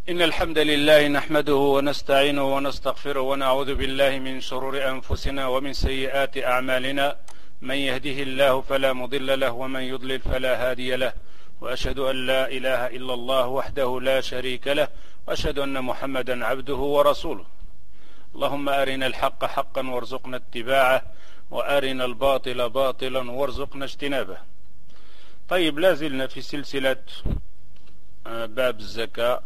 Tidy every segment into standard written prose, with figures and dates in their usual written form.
إن الحمد لله نحمده ونستعينه ونستغفره ونعوذ بالله من شرور أنفسنا ومن سيئات أعمالنا. من يهده الله فلا مضل له ومن يضلل فلا هادي له، وأشهد أن لا إله إلا الله وحده لا شريك له، وأشهد أن محمدا عبده ورسوله. اللهم أرنا الحق حقا وارزقنا اتباعه، وأرنا الباطل باطلا وارزقنا اجتنابه. طيب، لازلنا في سلسلة باب الزكاة،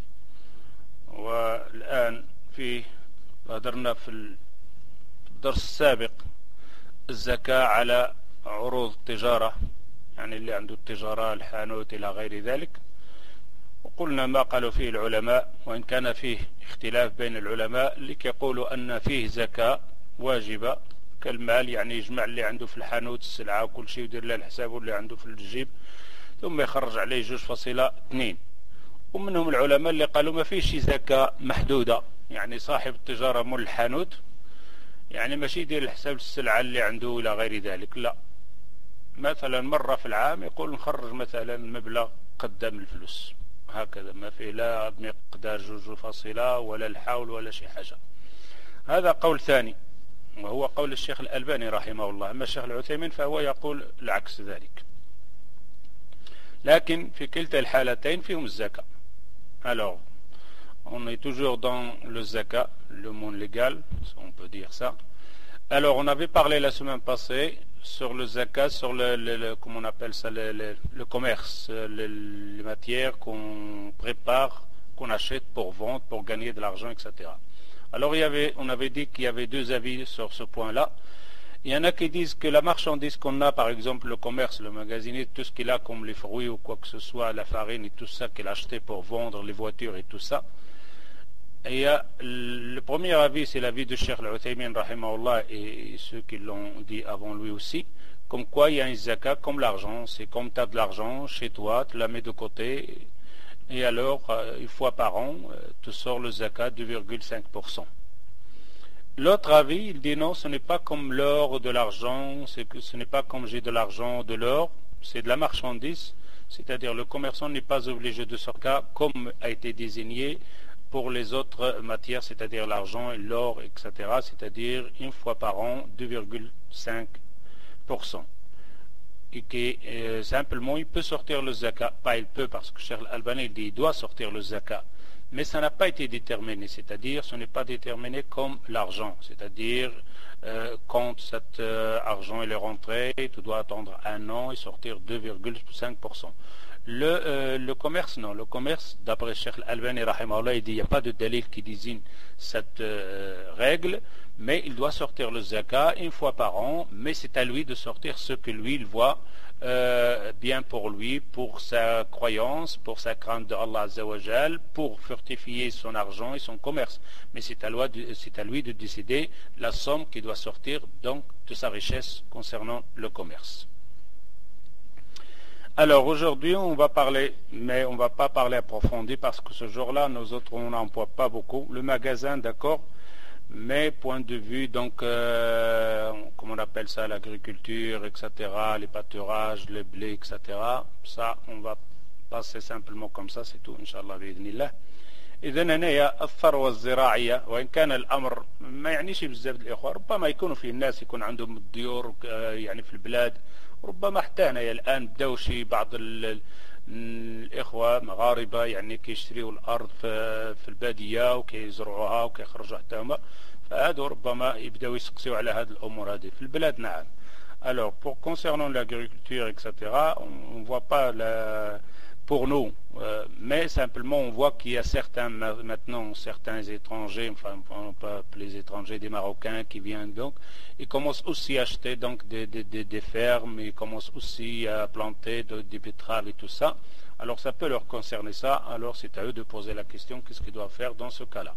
والآن قدرنا في الدرس السابق الزكاة على عروض التجارة، يعني اللي عنده التجارة الحانوت إلى غير ذلك. وقلنا ما قالوا فيه العلماء، وإن كان فيه اختلاف بين العلماء اللي يقولوا أن فيه زكاة واجبة كالمال، يعني يجمع اللي عنده في الحانوت السلعة وكل شيء يدير له الحساب، اللي عنده في الجيب ثم يخرج عليه 2.2. ومنهم العلماء اللي قالوا ما فيش زكاة محدودة، يعني صاحب التجارة مول الحانوت يعني ماشي يدير الحساب السلعة اللي عنده إلى غير ذلك، لا، مثلا مرة في العام يقول نخرج مثلا مبلغ قدام الفلوس هكذا، ما فيه لا مقدار 2 ولا الحول ولا شيء حاجة. هذا قول ثاني، وهو قول الشيخ الألباني رحمه الله. أما الشيخ العثيمين فهو يقول العكس ذلك، لكن في كلتا الحالتين فيهم الزكاة. Alors, on est toujours dans le zakat, le monde légal, si on peut dire ça. Alors, on avait parlé la semaine passée sur le zakat, sur comment on appelle ça, le commerce, les matières qu'on prépare, qu'on achète pour vendre, pour gagner de l'argent, etc. Alors, on avait dit qu'il y avait deux avis sur ce point-là. Il y en a qui disent que la marchandise qu'on a, par exemple le commerce, le magasinier, tout ce qu'il a comme les fruits ou quoi que ce soit, la farine et tout ça qu'il a acheté pour vendre, les voitures et tout ça. Et le premier avis, c'est l'avis de Cheikh Al-Uthaymin rahimahullah et ceux qui l'ont dit avant lui aussi, comme quoi il y a un zakat comme l'argent. C'est comme tu as de l'argent chez toi, tu la mets de côté et alors une fois par an, tu sors le zakat de 2,5%. L'autre avis, il dit non, ce n'est pas comme l'or ou de l'argent, ce n'est pas comme j'ai de l'argent, de l'or, c'est de la marchandise, c'est-à-dire le commerçant n'est pas obligé de sortir comme a été désigné pour les autres matières, c'est-à-dire l'argent et l'or, etc., c'est-à-dire une fois par an, 2,5%. Et que simplement, il peut sortir le zakat, pas il peut, parce que Cheikh Al-Albani dit il doit sortir le zakat. Mais ça n'a pas été déterminé, c'est-à-dire ce n'est pas déterminé comme l'argent, c'est-à-dire quand cet argent est rentré, tu dois attendre un an et sortir 2,5%. Le commerce, non, le commerce, d'après Cheikh Al-Albani rahimahullah, il dit il n'y a pas de dalil qui désigne cette règle, mais il doit sortir le zakat une fois par an, mais c'est à lui de sortir ce que lui il voit bien pour lui, pour sa croyance, pour sa crainte de Allah Azza wa Jal, pour fortifier son argent et son commerce. Mais c'est à lui de décider la somme qui doit sortir donc de sa richesse concernant le commerce. Alors aujourd'hui on va parler, mais on ne va pas parler approfondi parce que ce jour-là nous autres on n'emploie pas beaucoup. Le magasin, d'accord, mais point de vue, donc, comme on appelle ça, l'agriculture, etc., les pâturages, le blé, etc., ça, on va passer simplement comme ça, c'est tout, Inch'Allah, بإذن إذن هنا الثروة الزراعية، وإن كان الأمر ما يعنيش بزاف الإخوة، ربما يكونوا في الناس يكون عندهم الديور يعني في البلاد، ربما حتى هنا الآن بداو شي بعض الإخوة مغاربة يعني كيشتريوا الأرض في البادية وكيزرعوها وكيخرجوا حتى هما، فهادو ربما يبداو يسقسيو على هذه الأمور هذه في البلاد. نعم. Alors, concernant l'agriculture, etc., on ne voit pas pour nous, mais simplement on voit qu'il y a maintenant certains étrangers, enfin pas les étrangers, des Marocains qui viennent donc, ils commencent aussi à acheter donc des fermes, ils commencent aussi à planter des betteraves et tout ça. Alors ça peut leur concerner ça, alors c'est à eux de poser la question, qu'est-ce qu'ils doivent faire dans ce cas-là.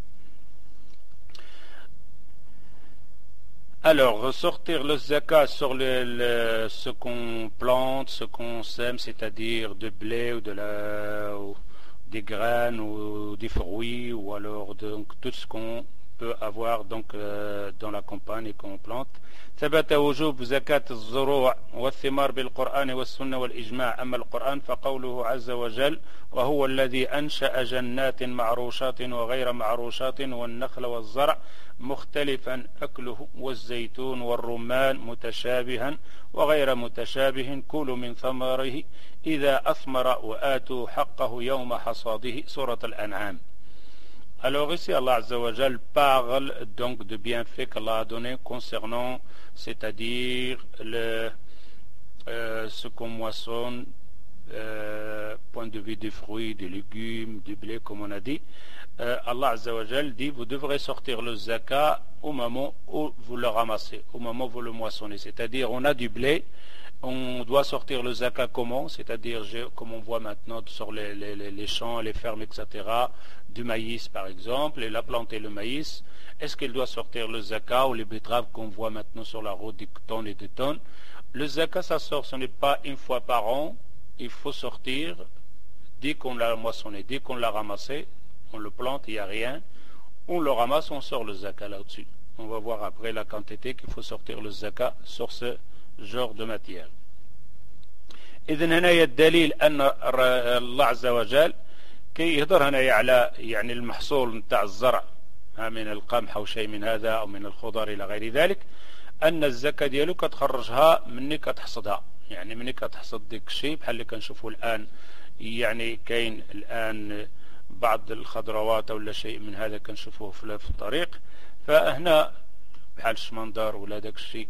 Alors, sortir le zakat sur ce qu'on plante, ce qu'on sème, c'est-à-dire de blé ou des graines ou des fruits, ou alors donc tout ce qu'on peut avoir donc dans la campagne et qu'on plante. ثبت وجوب زكاة الزروع والثمار بالقرآن والسنة والإجماع. أما القرآن فقوله عز وجل وهو الذي أنشأ جنات معروشات وغير معروشات والنخل والزرع مختلفا أكله والزيتون والرمان متشابها وغير متشابه كلوا من ثمره إذا أثمر وآتوا حقه يوم حصاده. سورة الأنعام. Alors ici Allah Azza wa Jal parle donc de bienfaits qu'Allah a donné concernant, c'est-à-dire ce qu'on moissonne, point de vue des fruits, des légumes, du blé comme on a dit. Allah Azza wa Jal dit vous devrez sortir le zakat au moment où vous le ramassez, au moment où vous le moissonnez. C'est-à-dire on a du blé, on doit sortir le zakat comment? C'est-à-dire comme on voit maintenant sur les champs, les fermes, etc., du maïs par exemple, et la planter le maïs. Est-ce qu'il doit sortir le zakat ou les betteraves qu'on voit maintenant sur la route des tonnes et des tonnes? Le zakat ça sort, ce n'est pas une fois par an, il faut sortir dès qu'on l'a moissonné, dès qu'on l'a ramassé, on le plante, il n'y a rien, on le ramasse, on sort le zakat là-dessus. On va voir après la quantité qu'il faut sortir le zakat sur ce genre de matière. إذن هنا الدليل أن الله عز وجل كي يهضر هنا على يعني المحصول نتاع الزرع من القمح أو شيء من هذا أو من الخضر إلى غير ذلك أن الزكاة ديالو كتخرجها مني كتحصدها يعني مني كتحصد ديك الشيء بحال اللي كنشوفوا الآن يعني كاين الآن بعض الخضروات ولا شيء من هذا كنشوفوه في الطريق فهنا بحال الشمندر ولا داك الشيء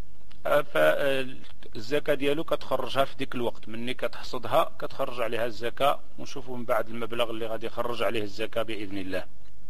فالزكاة ديالو كتخرجها في ديك الوقت مني كتحصدها كتخرج عليها الزكاة ونشوفوا من بعد المبلغ اللي غادي يخرج عليه الزكاة بإذن الله.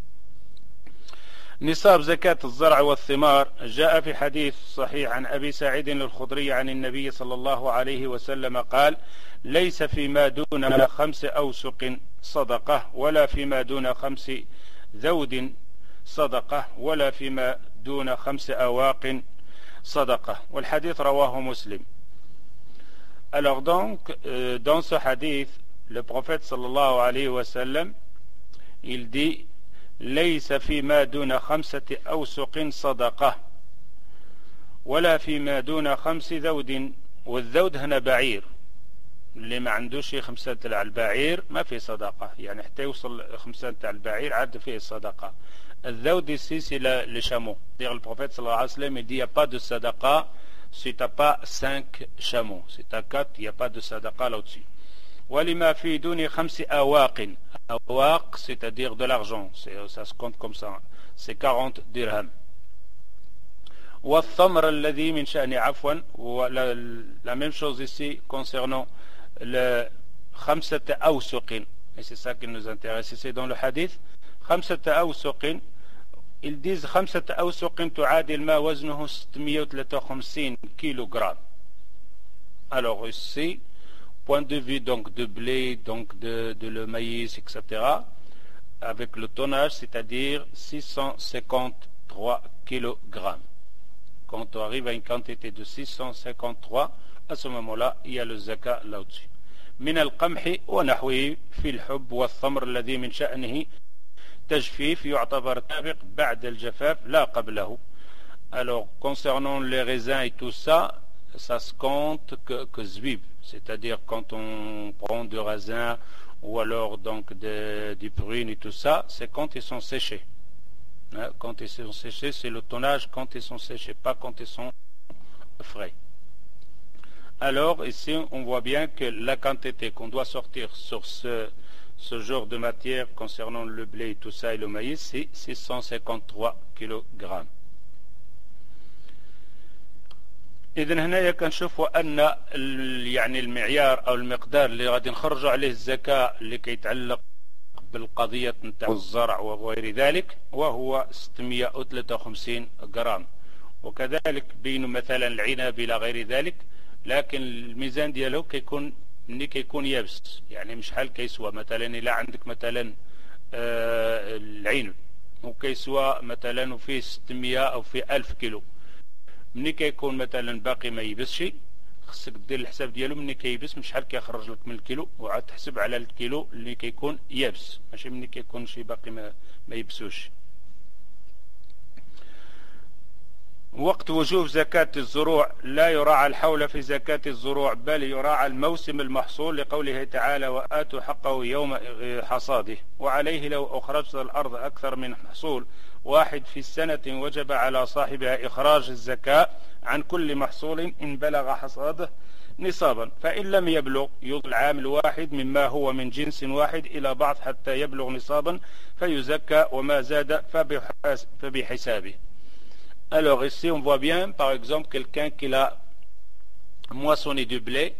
نصاب زكاة الزرع والثمار جاء في حديث صحيح عن أبي سعيد الخدري عن النبي صلى الله عليه وسلم قال ليس فيما دون 5 أوسق صدقة ولا فيما دون 5 ذود صدقة ولا فيما دون 5 أواق صدقة. والحديث رواه مسلم. Alors donc dans ce hadith le prophète sallallahu alayhi wa sallam il dit ليس فيما دون 5 أوسق صدقة ولا فيما دون 5 ذود. والذود هنا بعير اللي ما عندوش 5 تاع البعير ما في صدقة يعني حتى يوصل 5 تاع البعير عاد فيه الصدقة. الذود ici c'est le chameau. Le prophète sallallahu alayhi wa sallam il dit il n'y a pas de sadaqa si tu n'as pas 5 chameaux. Si tu as 4 il n'y a pas de sadaqa là-dessus. ولما في دون 5 أواق. أواق c'est-à-dire de l'argent, ça se compte comme ça, c'est 40 dirhams. والثمر الذي من شأن عفوا la même chose ici concernant le 5 أوسق et c'est ça qui nous intéresse ici dans le hadith. 5 أوسق ils disent 5 أوسق تعادل ما وزنه 653 كيلوغرام. Alors ici point de vue donc de blé, donc de le maïs, etc., avec le tonnage, c'est-à-dire 653 kg. Quand on arrive à une quantité de 653, à ce moment-là, il y a le zakat là-dessus. من القمح ونحوه في الحب والثمر الذي من شأنه تجفيف يعتبر سابق بعد الجفاف لا قبله. Alors concernant les raisins et tout ça, ça se compte que zbib, c'est-à-dire quand on prend du raisin ou alors donc des prunes et tout ça, c'est quand ils sont séchés. Hein, quand ils sont séchés, c'est le tonnage quand ils sont séchés, pas quand ils sont frais. Alors ici, on voit bien que la quantité qu'on doit sortir sur ce genre de matière concernant le blé et tout ça et le maïs, c'est 653 kg. إذن هنايا كنشوفوا أن يعني المعيار أو المقدار اللي غادي نخرجوا عليه الزكاة اللي كيتعلق بالقضية نتاع الزرع وغير ذلك وهو 653 جرام. وكذلك بين مثلا العنب إلى غير ذلك لكن الميزان ديالو كيكون ملي كيكون يابس يعني مش شحال كيسوى. مثلا إلا عندك مثلا العنب وكيسوى مثلا وفيه 600 أو فيه 1000 كيلو مني كيكون مثلا باقي ما يبسش خصك دير الحساب ديالو مني كيبس مش شحال كيخرج لك من الكيلو وعاد تحسب على الكيلو اللي كيكون يابس ماشي مني كيكون شي باقي ما يبسوش. وقت وجوب زكاة الزروع لا يراعى الحول في زكاة الزروع بل يراعى الموسم المحصول لقوله تعالى وآتوا حقه يوم حصاده وعليه لو أخرجت الأرض أكثر من محصول واحد في السنة وجب على صاحبها إخراج الزكاة عن كل محصول إن بلغ حصاده نصابا فإن لم يبلغ يضل العام الواحد مما هو من جنس واحد إلى بعض حتى يبلغ نصابا فيزكى وما زاد فبحسابه. Alors ici on voit bien par exemple quelqu'un qui a moissonné du blé,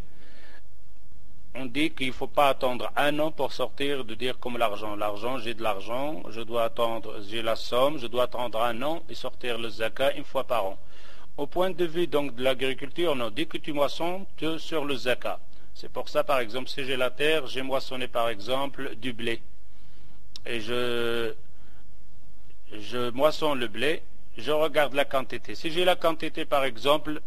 on dit qu'il ne faut pas attendre un an pour sortir de dire comme l'argent. L'argent, j'ai de l'argent, je dois attendre, j'ai la somme, je dois attendre un an et sortir le zakat une fois par an. Au point de vue donc de l'agriculture, on dit que tu moissonnes sur le zakat. C'est pour ça par exemple si j'ai la terre, j'ai moissonné par exemple du blé et je moissonne le blé. Je regarde la quantité. Si j'ai la quantité, par exemple,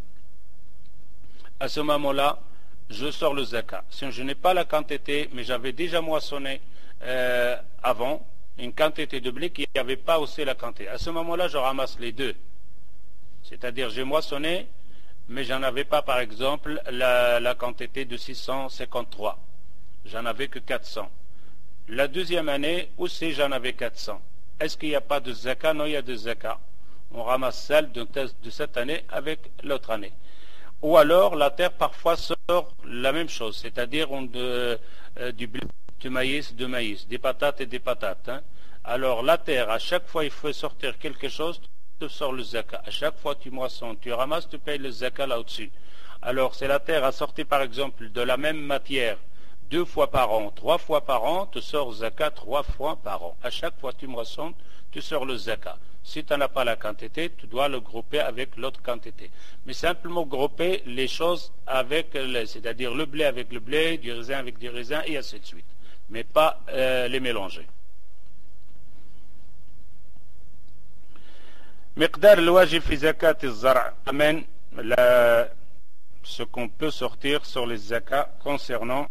à ce moment-là, je sors le zakat. Si je n'ai pas la quantité, mais j'avais déjà moissonné avant, une quantité de blé qui n'avait pas aussi la quantité. À ce moment-là, je ramasse les deux. C'est-à-dire, j'ai moissonné, mais j'en avais pas, par exemple, la quantité de 653. J'en avais que 400. La deuxième année, aussi, j'en avais 400. Est-ce qu'il n'y a pas de zakat? Non, il y a de zakat. On ramasse celle de cette année avec l'autre année. Ou alors la terre parfois sort la même chose, c'est-à-dire du blé, du maïs, des patates et des patates. Hein. Alors la terre, à chaque fois il faut sortir quelque chose, tu sors le zakat. À chaque fois tu moissonnes, tu ramasses, tu payes le zakat là-dessus. Alors c'est la terre à sortir par exemple de la même matière 2 fois par an, 3 fois par an, tu sors zakat 3 fois par an. À chaque fois tu moissonnes, tu sors le zakat. Si tu n'as pas la quantité, tu dois le grouper avec l'autre quantité. Mais simplement grouper les choses avec, c'est-à-dire le blé avec le blé, du raisin avec du raisin, et ainsi de suite. Mais pas les mélanger. مقدار الواجب في زكاة الزرع amène ce qu'on peut sortir sur les zakats concernant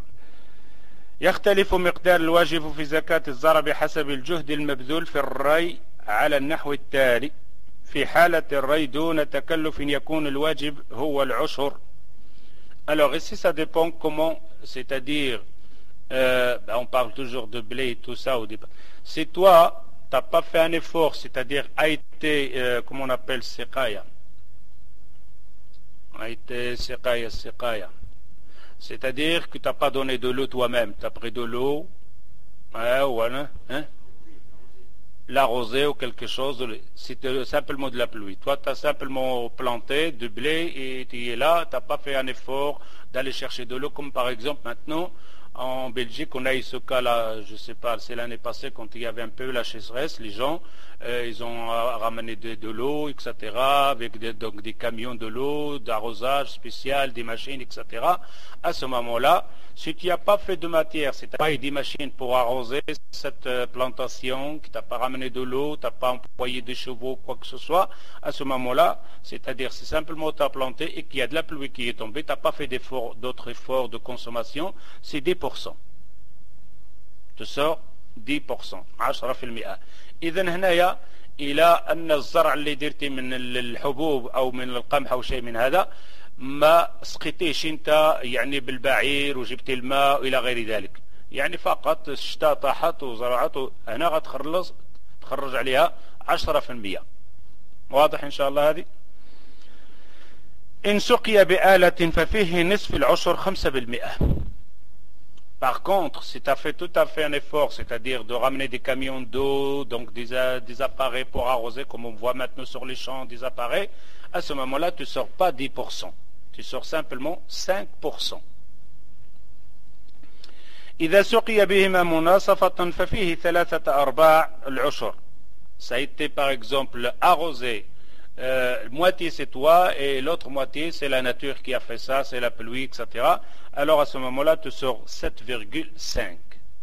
يختلف مقدار الواجب في زكاة الزرع بحسب الجهد المبذول في الري على النحو التالي في حالة الري دون تكلف يكون الواجب هو العشر. Alors ici ça dépend comment, c'est-à-dire on parle toujours de blé et tout ça au départ. Si toi tu n'as pas fait un effort, c'est-à-dire a été comment on appelle siqaya, a été siqaya, c'est-à-dire que tu n'as pas donné de l'eau toi-même, tu as pris de l'eau, voilà, hein, l'arroser ou quelque chose, c'est simplement de la pluie. Toi, tu as simplement planté du blé et tu es là, tu n'as pas fait un effort d'aller chercher de l'eau, comme par exemple maintenant, en Belgique, on a eu ce cas-là, je ne sais pas, c'est l'année passée quand il y avait un peu la sécheresse, les gens, ils ont ramené de l'eau, etc., avec donc des camions de l'eau, d'arrosage spécial, des machines, etc. À ce moment-là, si tu n'as pas fait de matière, si tu n'as pas eu des machines pour arroser cette plantation, que tu n'as pas ramené de l'eau, tu n'as pas employé des chevaux, quoi que ce soit, à ce moment-là, c'est-à-dire c'est simplement tu as planté et qu'il y a de la pluie qui est tombée, tu n'as pas fait d'autres efforts de consommation, c'est 10%. Tu sors 10%, 10%. إذا هنايا إلى أن الزرع اللي درتي من الحبوب أو من القمح أو شيء من هذا ما سقيتيش أنت يعني بالبعير وجبت الماء إلى غير ذلك، يعني فقط الشتاء طاحت وزرعت هنا غتخرج عليها 10%. واضح إن شاء الله هذه؟ إن سقي بآلة ففيه نصف العشر 5%. Par contre, si tu as fait tout à fait un effort, c'est-à-dire de ramener des camions d'eau, donc des appareils pour arroser, comme on voit maintenant sur les champs, des appareils, à ce moment-là, tu ne sors pas 10%. Tu sors simplement 5%. إذا سقي بهما مناصفة ففيه 3/4 العشر. Ça a été par exemple arrosé. Moitié c'est toi et l'autre moitié c'est la nature qui a fait ça, c'est la pluie, etc. Alors à ce moment-là tu sors 7,5.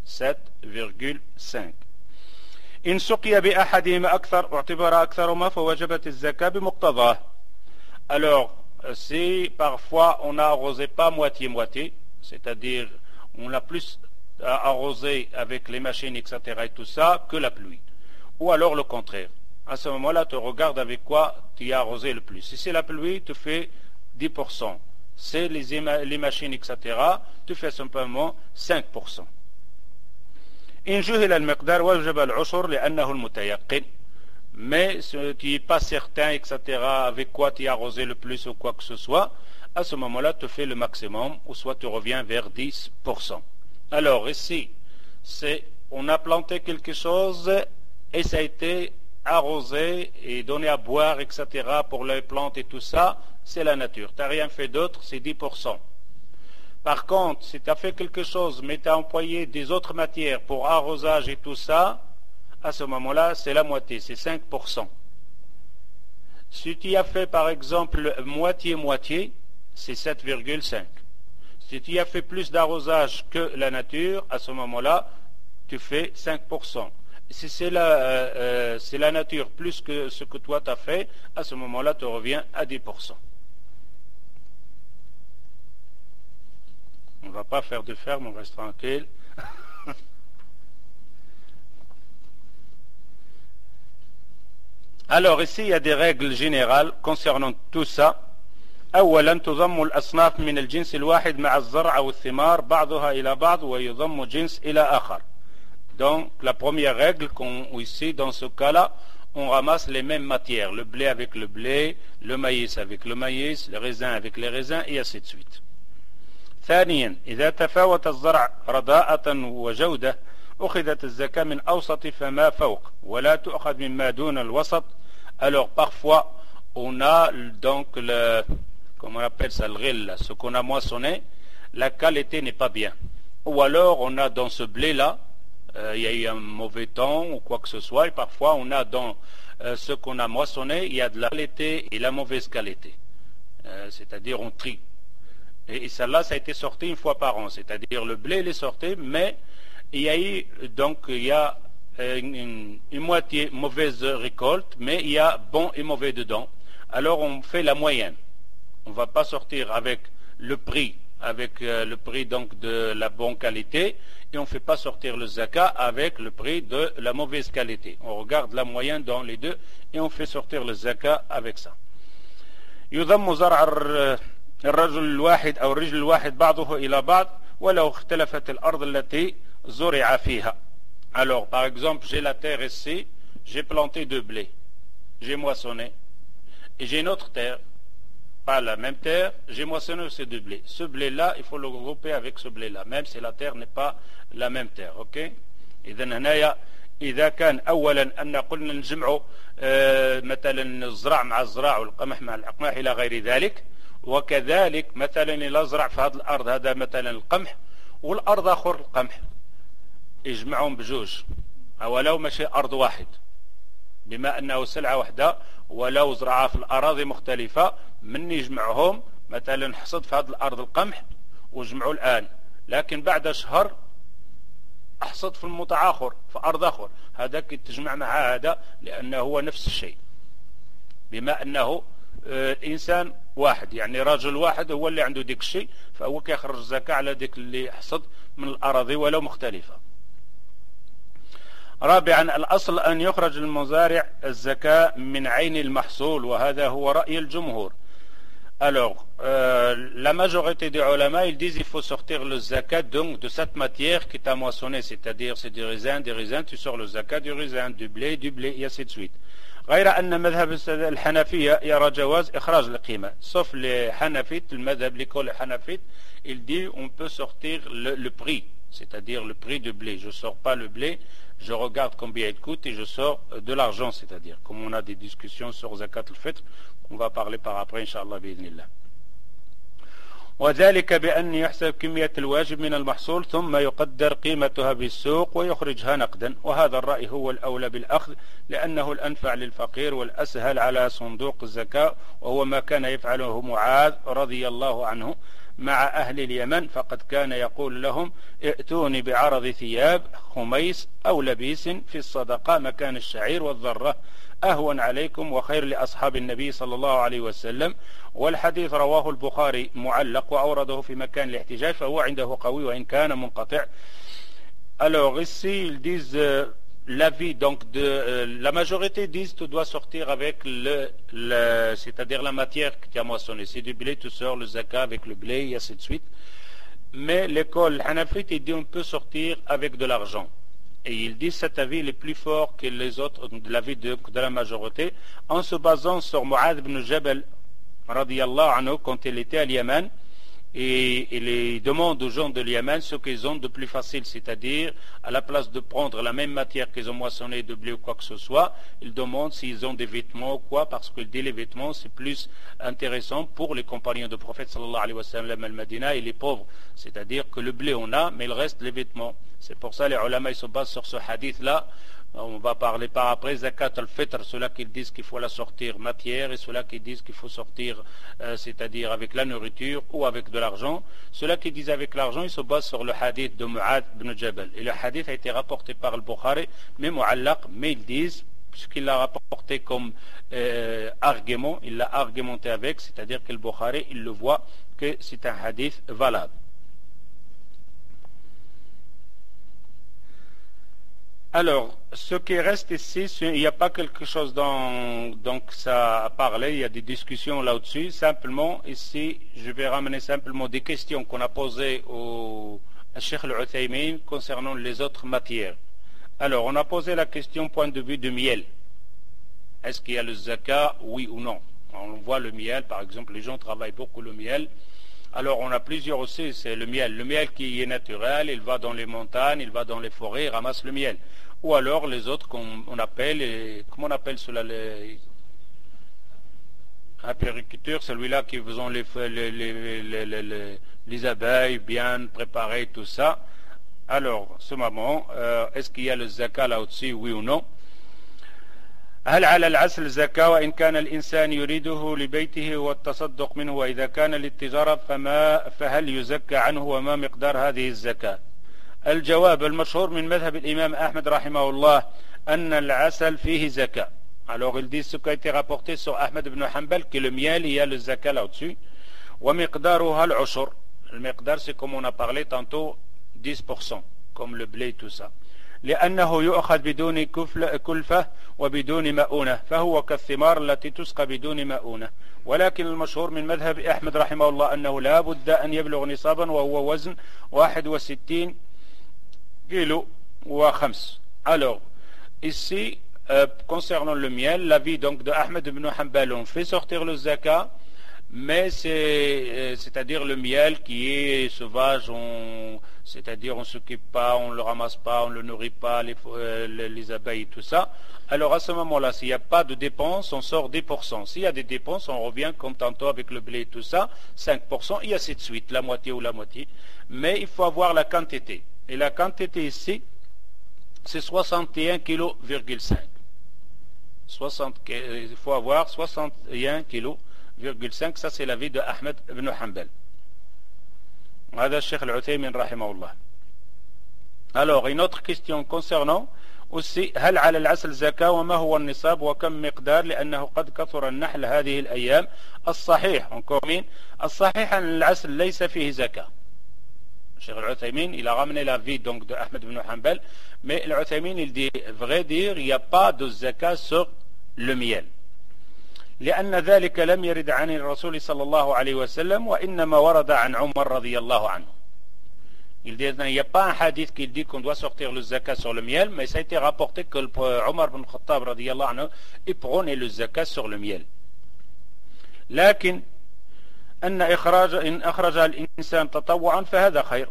7,5. إن سقي بأحدهما أكثر اعتبر أكثرهما فوجبت الزكاة بمقتضاه. Alors si parfois on a arrosé pas moitié-moitié, c'est-à-dire on a plus arrosé avec les machines, etc. et tout ça que la pluie, ou alors le contraire. À ce moment-là, tu regardes avec quoi tu as arrosé le plus. Si c'est la pluie, tu fais 10%. C'est les machines, etc. Tu fais simplement 5%. إن جهل المقدار وجب العشر لأنه المتيقن. Mais si tu n'es pas certain, etc., avec quoi tu as arrosé le plus ou quoi que ce soit, à ce moment-là, tu fais le maximum, ou soit tu reviens vers 10%. Alors ici, on a planté quelque chose et ça a été arrosé et donné à boire, etc., pour les plantes et tout ça, c'est la nature. Tu n'as rien fait d'autre, c'est 10%. Par contre, si tu as fait quelque chose, mais tu as employé des autres matières pour arrosage et tout ça, à ce moment-là, c'est la moitié, c'est 5%. Si tu as fait, par exemple, moitié-moitié, c'est 7,5. Si tu as fait plus d'arrosage que la nature, à ce moment-là, tu fais 5%. Si c'est la nature plus que ce que toi tu as fait, à ce moment-là, tu reviens à 10%. On ne va pas faire de ferme, on reste tranquille. Alors ici, il y a des règles générales concernant tout ça. أولا تضم الأصناف من الجنس الواحد مع الزرع أو الثمار بعضها إلى بعض ويضم جنس إلى آخر. Donc la première règle ici dans ce cas-là, on ramasse les mêmes matières, le blé avec le blé, le maïs avec le maïs, le raisin avec les raisins et ainsi de suite. ثانيا إذا تفاوت الزرع رداءة وجودة أخذت الزكاة من أوسط فما فوق ولا تؤخذ مما دون الوسط. Alors parfois on a donc comment on appelle ça, le rill, ce qu'on a moissonné, la qualité n'est pas bien. Ou alors on a dans ce blé là, il y a eu un mauvais temps ou quoi que ce soit, et parfois on a dans ce qu'on a moissonné, il y a de la qualité et la mauvaise qualité. C'est-à-dire on trie. Et celle-là, ça a été sorti une fois par an, c'est-à-dire le blé il est sorti, mais il y a eu donc une moitié mauvaise récolte, mais il y a bon et mauvais dedans. Alors on fait la moyenne. On ne va pas sortir avec le prix donc de la bonne qualité, et on ne fait pas sortir le zakat avec le prix de la mauvaise qualité. On regarde la moyenne dans les deux et on fait sortir le zakat avec ça. يضم زرع الرجل الواحد أو الرجل الواحد بعضه إلى بعض ولو اختلفت الأرض التي زرع فيها. Alors par exemple, j'ai la terre ici, j'ai planté de blé, j'ai moissonné, et j'ai une autre terre, pas la même terre, j'ai moissonné aussi de blé. Ce blé-là, il faut le regrouper avec ce blé-là, même si la terre n'est pas la même terre, ok? إذن هنايا إذا كان أولا أن قلنا نجمع مثلا الزرع مع الزراع والقمح مع القمح إلى غير ذلك، وكذلك مثلا إلا زرع في هذه الأرض هذا مثلا القمح والأرض آخر القمح، يجمعهم بجوج ولو ماشي أرض واحد، بما أنه سلعة واحدة ولو زرعها في الأراضي مختلفة، من يجمعهم مثلا حصد في هذه الأرض القمح وجمعوا الآن، لكن بعد شهر أحصد في المتعاخر في أرض آخر، هذاك تجمع مع هذا لأنه هو نفس الشيء، بما أنه الإنسان واحد، يعني رجل واحد هو اللي عنده ديك الشيء، فهو كيخرج الزكاة على ديك اللي حصد من الأراضي ولو مختلفة. رابعا الأصل أن يخرج المزارع الزكاة من عين المحصول، وهذا هو رأي الجمهور. Alors, la majorité des ulama, ils disent qu'il faut sortir le zakat donc de cette matière qui t'a moissonné, c'est-à-dire c'est des raisins, tu sors le zakat du raisin, du blé, et ainsi de suite. غير أن مذهب الحنفية يرى جواز إخراج القيمة. Sauf les Hanafites, le madhab, l'école Hanafite, il dit on peut sortir le prix, c'est-à-dire le prix du blé. Je ne sors pas le blé, je regarde combien il coûte et je sors de l'argent, c'est-à-dire comme on a des discussions sur zakat al-fitr qu'on va parler par après Inch'Allah بإذن الله. وذلك بأن يحسب كمية الواجب من المحصول ثم يقدر قيمتها بالسوق ويخرجها نقدا، وهذا الرأي هو الأولى بالأخذ لأنه الأنفع للفقير والأسهل على صندوق الزكاة، وهو ما كان يفعله معاذ رضي الله عنه مع أهل اليمن، فقد كان يقول لهم ائتوني بعرض ثياب خميس أو لبيس في الصدقة مكان الشعير والذرة أهون عليكم وخير لأصحاب النبي صلى الله عليه وسلم. والحديث رواه البخاري معلق وأورده في مكان الاحتجاج، فهو عنده قوي وإن كان منقطع. Alors ici ils disent l'avis donc de la majorité disent que tu dois sortir avec c'est-à-dire la matière que tu as moissonné. C'est du blé, tu sors le zakat avec le blé et ainsi de suite. Mais l'école Hanafite, il dit on peut sortir avec de l'argent. Et il dit cet avis est plus fort que les autres, l'avis de la majorité, en se basant sur Mu'adh ibn Jabal, radiyallahu anhu, quand il était à Yémen, et il demande aux gens de Yémen ce qu'ils ont de plus facile, c'est-à-dire à la place de prendre la même matière qu'ils ont moissonné de blé ou quoi que ce soit, il demande s'ils ont des vêtements ou quoi, parce qu'il dit les vêtements c'est plus intéressant pour les compagnons du prophète sallallahu alayhi wa sallam al-Madina et les pauvres, c'est-à-dire que le blé on a mais il reste les vêtements. C'est pour ça les ulama ils se basent sur ce hadith là. On va parler par après zakat al-fitr, ceux-là qui disent qu'il faut la sortir matière et ceux-là qui disent qu'il faut sortir c'est-à-dire avec la nourriture ou avec de l'argent. Ceux-là qui disent avec l'argent, ils se basent sur le hadith de Mu'adh ibn Jabal. Et le hadith a été rapporté par le Bukhari, mais mu'allaq, mais ils disent, puisqu'il l'a rapporté comme argument, il l'a argumenté avec, c'est-à-dire que le Bukhari, il le voit que c'est un hadith valable. Alors, ce qui reste ici, il n'y a pas quelque chose donc ça a parlé, il y a des discussions là-dessus. Simplement, ici, je vais ramener simplement des questions qu'on a posées au Cheikh Al-Uthaymin concernant les autres matières. Alors, on a posé la question point de vue de miel. Est-ce qu'il y a le zakat, oui ou non? On voit le miel, par exemple, les gens travaillent beaucoup le miel. Alors on a plusieurs aussi, c'est le miel. Le miel qui est naturel, il va dans les montagnes, il va dans les forêts, il ramasse le miel. Ou alors les autres qu'on appelle, comment on appelle cela, les apériculteurs, celui-là qui faisant les abeilles bien préparées, tout ça. Alors, ce moment, est-ce qu'il y a le zakat là-dessus, oui ou non? هل على العسل زكاة وإن كان الإنسان يريده لبيته والتصدق منه وإذا كان للتجارة فهل يزكى عنه وما مقدار هذه الزكاة؟ الجواب المشهور من مذهب الإمام أحمد رحمه الله أن العسل فيه زكاة. Alors ils disent ce qui a été rapporté sur Ahmed ibn Hanbal que le miel il y a le zakat là-dessus. ومقدارها العشر. Le miqdar c'est comme on a parlé tantôt 10% comme le blé et tout ça. لأنه يؤخذ بدون كلفة وبدون مؤونة فهو كالثمار التي تسقى بدون مؤونة ولكن المشهور من مذهب أحمد رحمه الله أنه لا بد أن يبلغ نصابا وهو وزن 61 كيلو و5. Alors ici concernant le miel, l'avis donc de Ahmed ibn Hanbal, on fait sortir le zakat, mais c'est-à-dire le miel qui est sauvage, c'est-à-dire on ne s'occupe pas, on ne le ramasse pas, on ne le nourrit pas, les abeilles et tout ça. Alors à ce moment-là, s'il n'y a pas de dépenses, on sort 10%. S'il y a des dépenses, on revient comme tantôt avec le blé et tout ça, 5%, et ainsi de suite, la moitié ou la moitié. Mais il faut avoir la quantité. Et la quantité ici, c'est 61,5 kg. Il faut avoir 61 kg. 5, ça c'est l'avis de Ahmed ibn Hanbal. هذا الشيخ العثيمين رحمه الله. Alors une autre question concernant aussi هل على العسل زكاة وما هو النصاب وكم مقدار لأنه قد كثر النحل هذه الأيام. الصحيح encore مين الصحيح أن العسل ليس فيه زكاة. الشيخ العثيمين il a ramené l'avis donc de Ahmed ibn Hanbal, mais l'Uthaymin il dit vrai dire il n'y a pas de zakat sur le miel. لأن ذلك لم يرد عن الرسول صلى الله عليه وسلم وإنما ورد عن عمر رضي الله عنه. Il dit il n'y a pas un hadith qui dit qu'on doit sortir le zakat sur le miel, mais ça a été rapporté que Omar ibn Khattab رضي الله عنه il prenait le zakat sur le miel. لكن إن أخرج الإنسان تطوعا فهذا خير.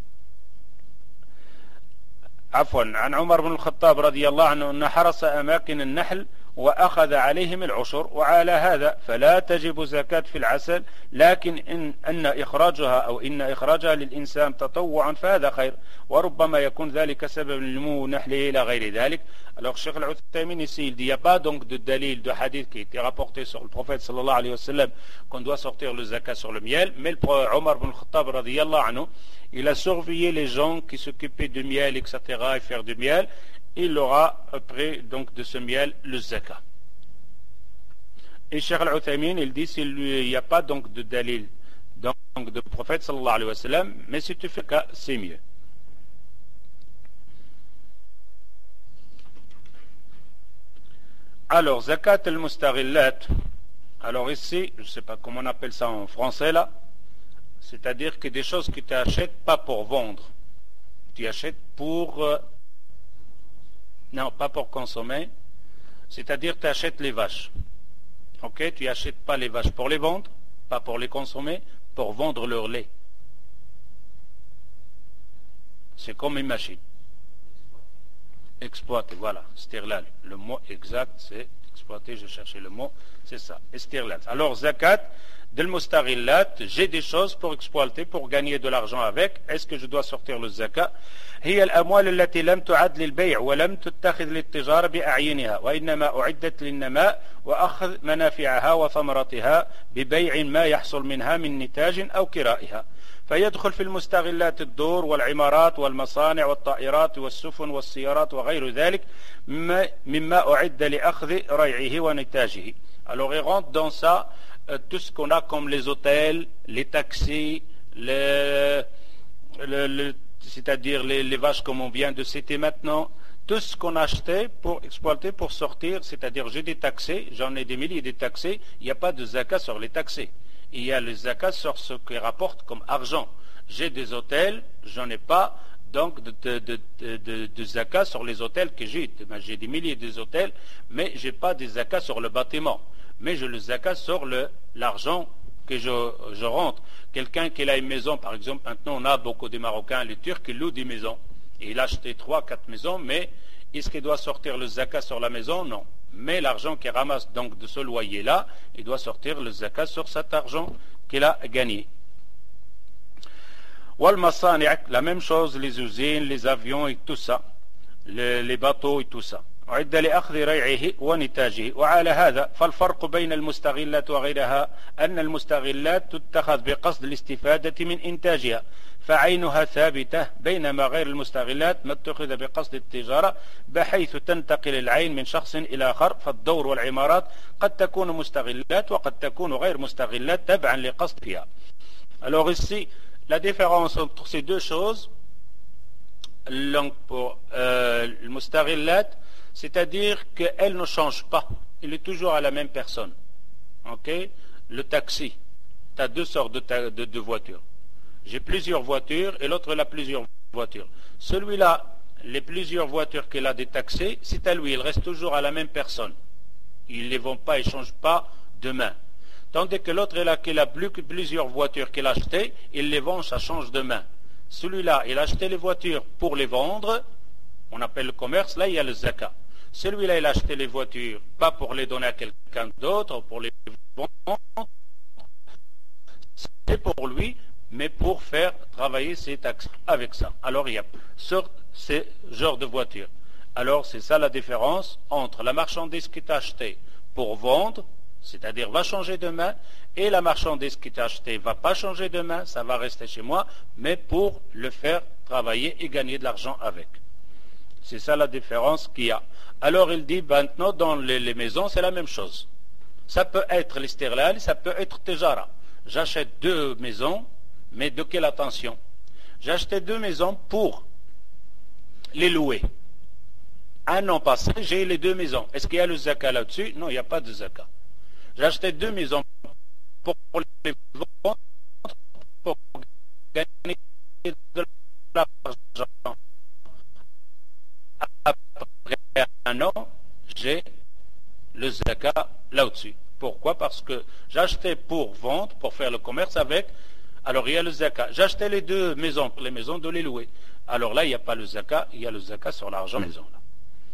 عفوا عن عمر بن الخطاب رضي الله عنه أن حرس أماكن النحل وأخذ عليهم العشر وعلى هذا فلا تجب زكاة في العسل لكن إن إخراجها للإنسان تطوعا فهذا خير وربما يكون ذلك سبب لنمو نحله إلى غير ذلك. Alors Cheikh Al-Uthaymin ici il dit il n'y a pas donc de dalil de hadith qui a été rapporté sur le prophète sallallahu alayhi wa sallam qu'on doit sortir le zakat sur le miel, mais le Omar ibn Khattab radiyallahu anhu il a surveillé les gens qui s'occupaient du miel etc. et faire du miel. Il aura pris donc de ce miel le zakat. Et Cheikh Al-Uthaymin il dit s'il n'y a pas donc de dalil donc de prophète sallallahu alayhi wa sallam, mais si tu fais cas c'est mieux. Alors, zakat al-mustaghillat. Alors ici, je ne sais pas comment on appelle ça en français là. C'est-à-dire que des choses que tu achètes pas pour vendre. Tu achètes pour... non, pas pour consommer. C'est-à-dire tu achètes les vaches. Ok, tu achètes pas les vaches pour les vendre, pas pour les consommer, pour vendre leur lait. C'est comme une machine. Exploiter, voilà, istirlal. Le mot exact, c'est exploiter, je cherchais le mot, c'est ça, istirlal. Alors, zakat, del mustaghillat, j'ai des choses pour exploiter, pour gagner de l'argent avec. Est-ce que je dois sortir le zakat? هي الأموال التي لم تعد للبيع ولم تتخذ للتجارة بأعينها وإنما أعدت للنماء وأخذ منافعها وثمرتها ببيع ما يحصل منها من نتاج أو كرائها. فيدخل في المستغلات الدور والعمارات والمصانع والطائرات والسفن والسيارات وغير ذلك مما أعد لأخذ ريعه ونتاجه. Alors il rentre dans ça tout ce qu'on a comme les hôtels, les taxis, c'est-à-dire les vaches comme on vient de citer maintenant, tout ce qu'on a acheté pour exploiter, pour sortir, c'est-à-dire j'ai des taxés, j'en ai des milliers de taxés, il n'y a pas de zakat sur les taxés. Il y a le zakat sur ce qui rapporte comme argent. J'ai des hôtels, j'en ai pas, donc de zakat sur les hôtels que j'ai. J'ai des milliers de hôtels, mais j'ai pas de zakat sur le bâtiment. Mais j'ai le zakat sur l'argent que je rentre. Quelqu'un qui a une maison, par exemple, maintenant on a beaucoup de Marocains, les Turcs, qui louent des maisons. Et il a acheté 3-4 maisons, mais est-ce qu'il doit sortir le zakat sur la maison? Non. Mais l'argent qu'il ramasse donc de ce loyer-là, il doit sortir le zakat sur cet argent qu'il a gagné. Wal-masani', la même chose, les usines, les avions et tout ça, les bateaux et tout ça. أعد لأخذ ريعه ونتاجه وعلى هذا فالفرق بين المستغلات وغيرها أن المستغلات تتخذ بقصد الاستفادة من إنتاجها فعينها ثابتة بينما غير المستغلات ما اتخذ بقصد التجارة بحيث تنتقل العين من شخص إلى آخر فالدور والعمارات قد تكون مستغلات وقد تكون غير مستغلات تبعا لقصد فيها. Alors ici la différence entre ces deux choses, donc pour le mustaghillat, c'est-à-dire qu'elle ne change pas, il est toujours à la même personne. Ok? Le taxi, tu as deux sortes de voitures. J'ai plusieurs voitures et l'autre a plusieurs voitures. Celui-là, les plusieurs voitures qu'il a des taxis, c'est à lui, il reste toujours à la même personne. Ils ne les vont pas, ils ne changent pas demain. Tandis que l'autre qu'il a plusieurs voitures qu'il a achetées, il les vend, ça change de main. Celui-là, il a acheté les voitures pour les vendre, on appelle le commerce, là il y a le zakat. Celui-là, il a acheté les voitures, pas pour les donner à quelqu'un d'autre, pour les vendre, c'est pour lui, mais pour faire travailler ses taxes avec ça. Alors il y a sur ces genres de voitures. Alors c'est ça la différence entre la marchandise qui est achetée pour vendre, c'est-à-dire va changer demain, et la marchandise qui est achetée va pas changer demain, ça va rester chez moi, mais pour le faire travailler et gagner de l'argent avec. C'est ça la différence qu'il y a. Alors il dit maintenant dans les maisons c'est la même chose. Ça peut être l'istirlal, ça peut être tejara. J'achète deux maisons, mais de quelle attention? J'ai acheté deux maisons pour les louer. Un an passé, j'ai les deux maisons. Est-ce qu'il y a le zakat là-dessus? Non, il n'y a pas de zakat. J'ai acheté deux maisons pour les vendre, pour gagner de l'argent. Après un an, j'ai le zakat là-dessus. Pourquoi? Parce que j'ai acheté pour vendre, pour faire le commerce avec, alors il y a le zakat. J'ai acheté les deux maisons, pour les maisons de les louer. Alors là, il n'y a pas le zakat, il y a le zakat sur l'argent maison là.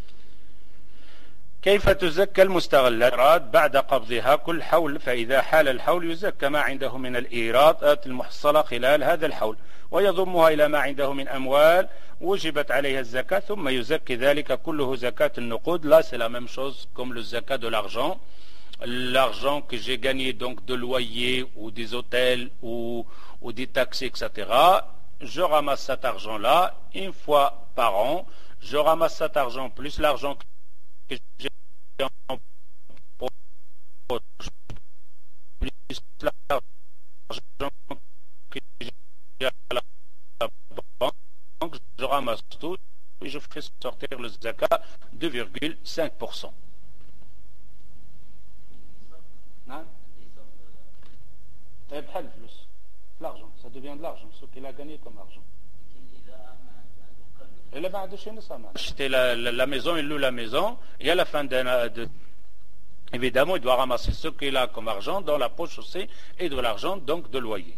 كيف تزكى المستغلات بعد قبضها كل حول فإذا حال الحول يزكى ما عنده من الإيرادات المحصلة خلال هذا الحول ويضمها إلى ما عنده من أموال وجبت عليها الزكاة ثم يزكي ذلك كله زكاة النقود. Là c'est la même chose comme le zakat de l'argent. L'argent que j'ai gagné donc de loyer ou des hôtels ou des taxes etc. Je ramasse cet argent là une fois par an. Je ramasse cet argent plus l'argent que j'ai en poche, plus l'argent que j'ai à la banque, je ramasse tout et je fais sortir le zakat 2,5%. ça devient de l'argent, ce qu'il a gagné comme argent. Et là, acheter la maison, il loue la maison, et à la fin évidemment, il doit ramasser ce qu'il a comme argent dans la poche aussi, et de l'argent, donc, de loyer.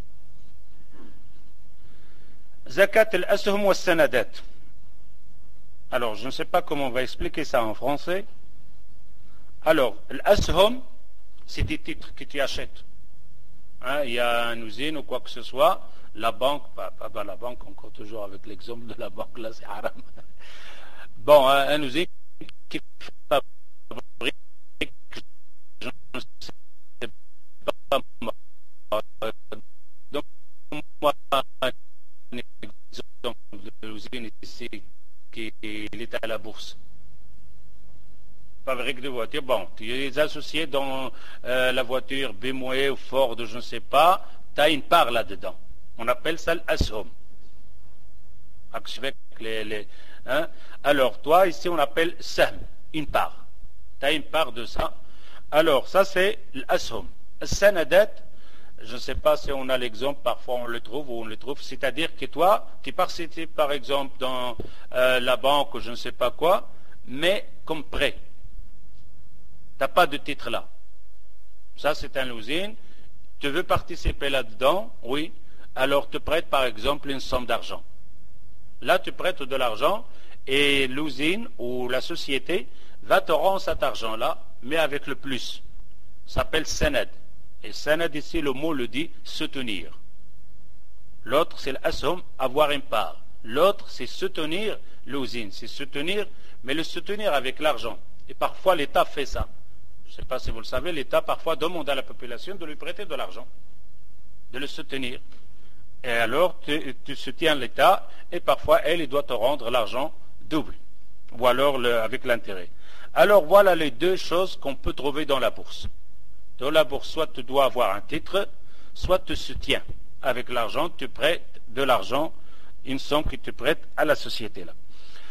Zakat al-ashum wa sanadat. Alors, je ne sais pas comment on va expliquer ça en français. Alors, l'ashum, c'est des titres que tu achètes. Hein, il y a une usine ou quoi que ce soit, la banque, pas la banque, encore toujours avec l'exemple de la banque, là c'est haram. Bon, une usine qui fabrique, je ne sais pas moi, donc moi, un exemple de l'usine ici, qui est à la bourse. Fabrique de voitures, bon, tu es associé dans la voiture BMW ou Ford, je ne sais pas, tu as une part là-dedans. On appelle ça l'ashum. Avec hein? Alors, toi, ici, on appelle sahm, une part. Tu as une part de ça. Alors, ça, c'est l'ashum. Sanadat, je ne sais pas si on a l'exemple, parfois on le trouve ou on le trouve, c'est-à-dire que toi, tu participes, par exemple, dans la banque ou je ne sais pas quoi, mais comme prêt. Tu n'as pas de titre là. Ça, c'est une usine. Tu veux participer là-dedans, oui. Alors, tu prêtes, par exemple, une somme d'argent. Là, tu prêtes de l'argent et l'usine ou la société va te rendre cet argent-là, mais avec le plus. Ça s'appelle sanad. Et sanad, ici, le mot le dit, soutenir. L'autre, c'est l'ashum, avoir une part. L'autre, c'est soutenir l'usine. C'est soutenir, mais le soutenir avec l'argent. Et parfois, l'État fait ça. Je ne sais pas si vous le savez, l'État parfois demande à la population de lui prêter de l'argent, de le soutenir. Et alors, tu soutiens l'État, et parfois, il doit te rendre l'argent double, ou alors avec l'intérêt. Alors, voilà les deux choses qu'on peut trouver dans la bourse. Dans la bourse, soit tu dois avoir un titre, soit tu soutiens. Avec l'argent, tu prêtes de l'argent, une somme que tu prêtes à la société là.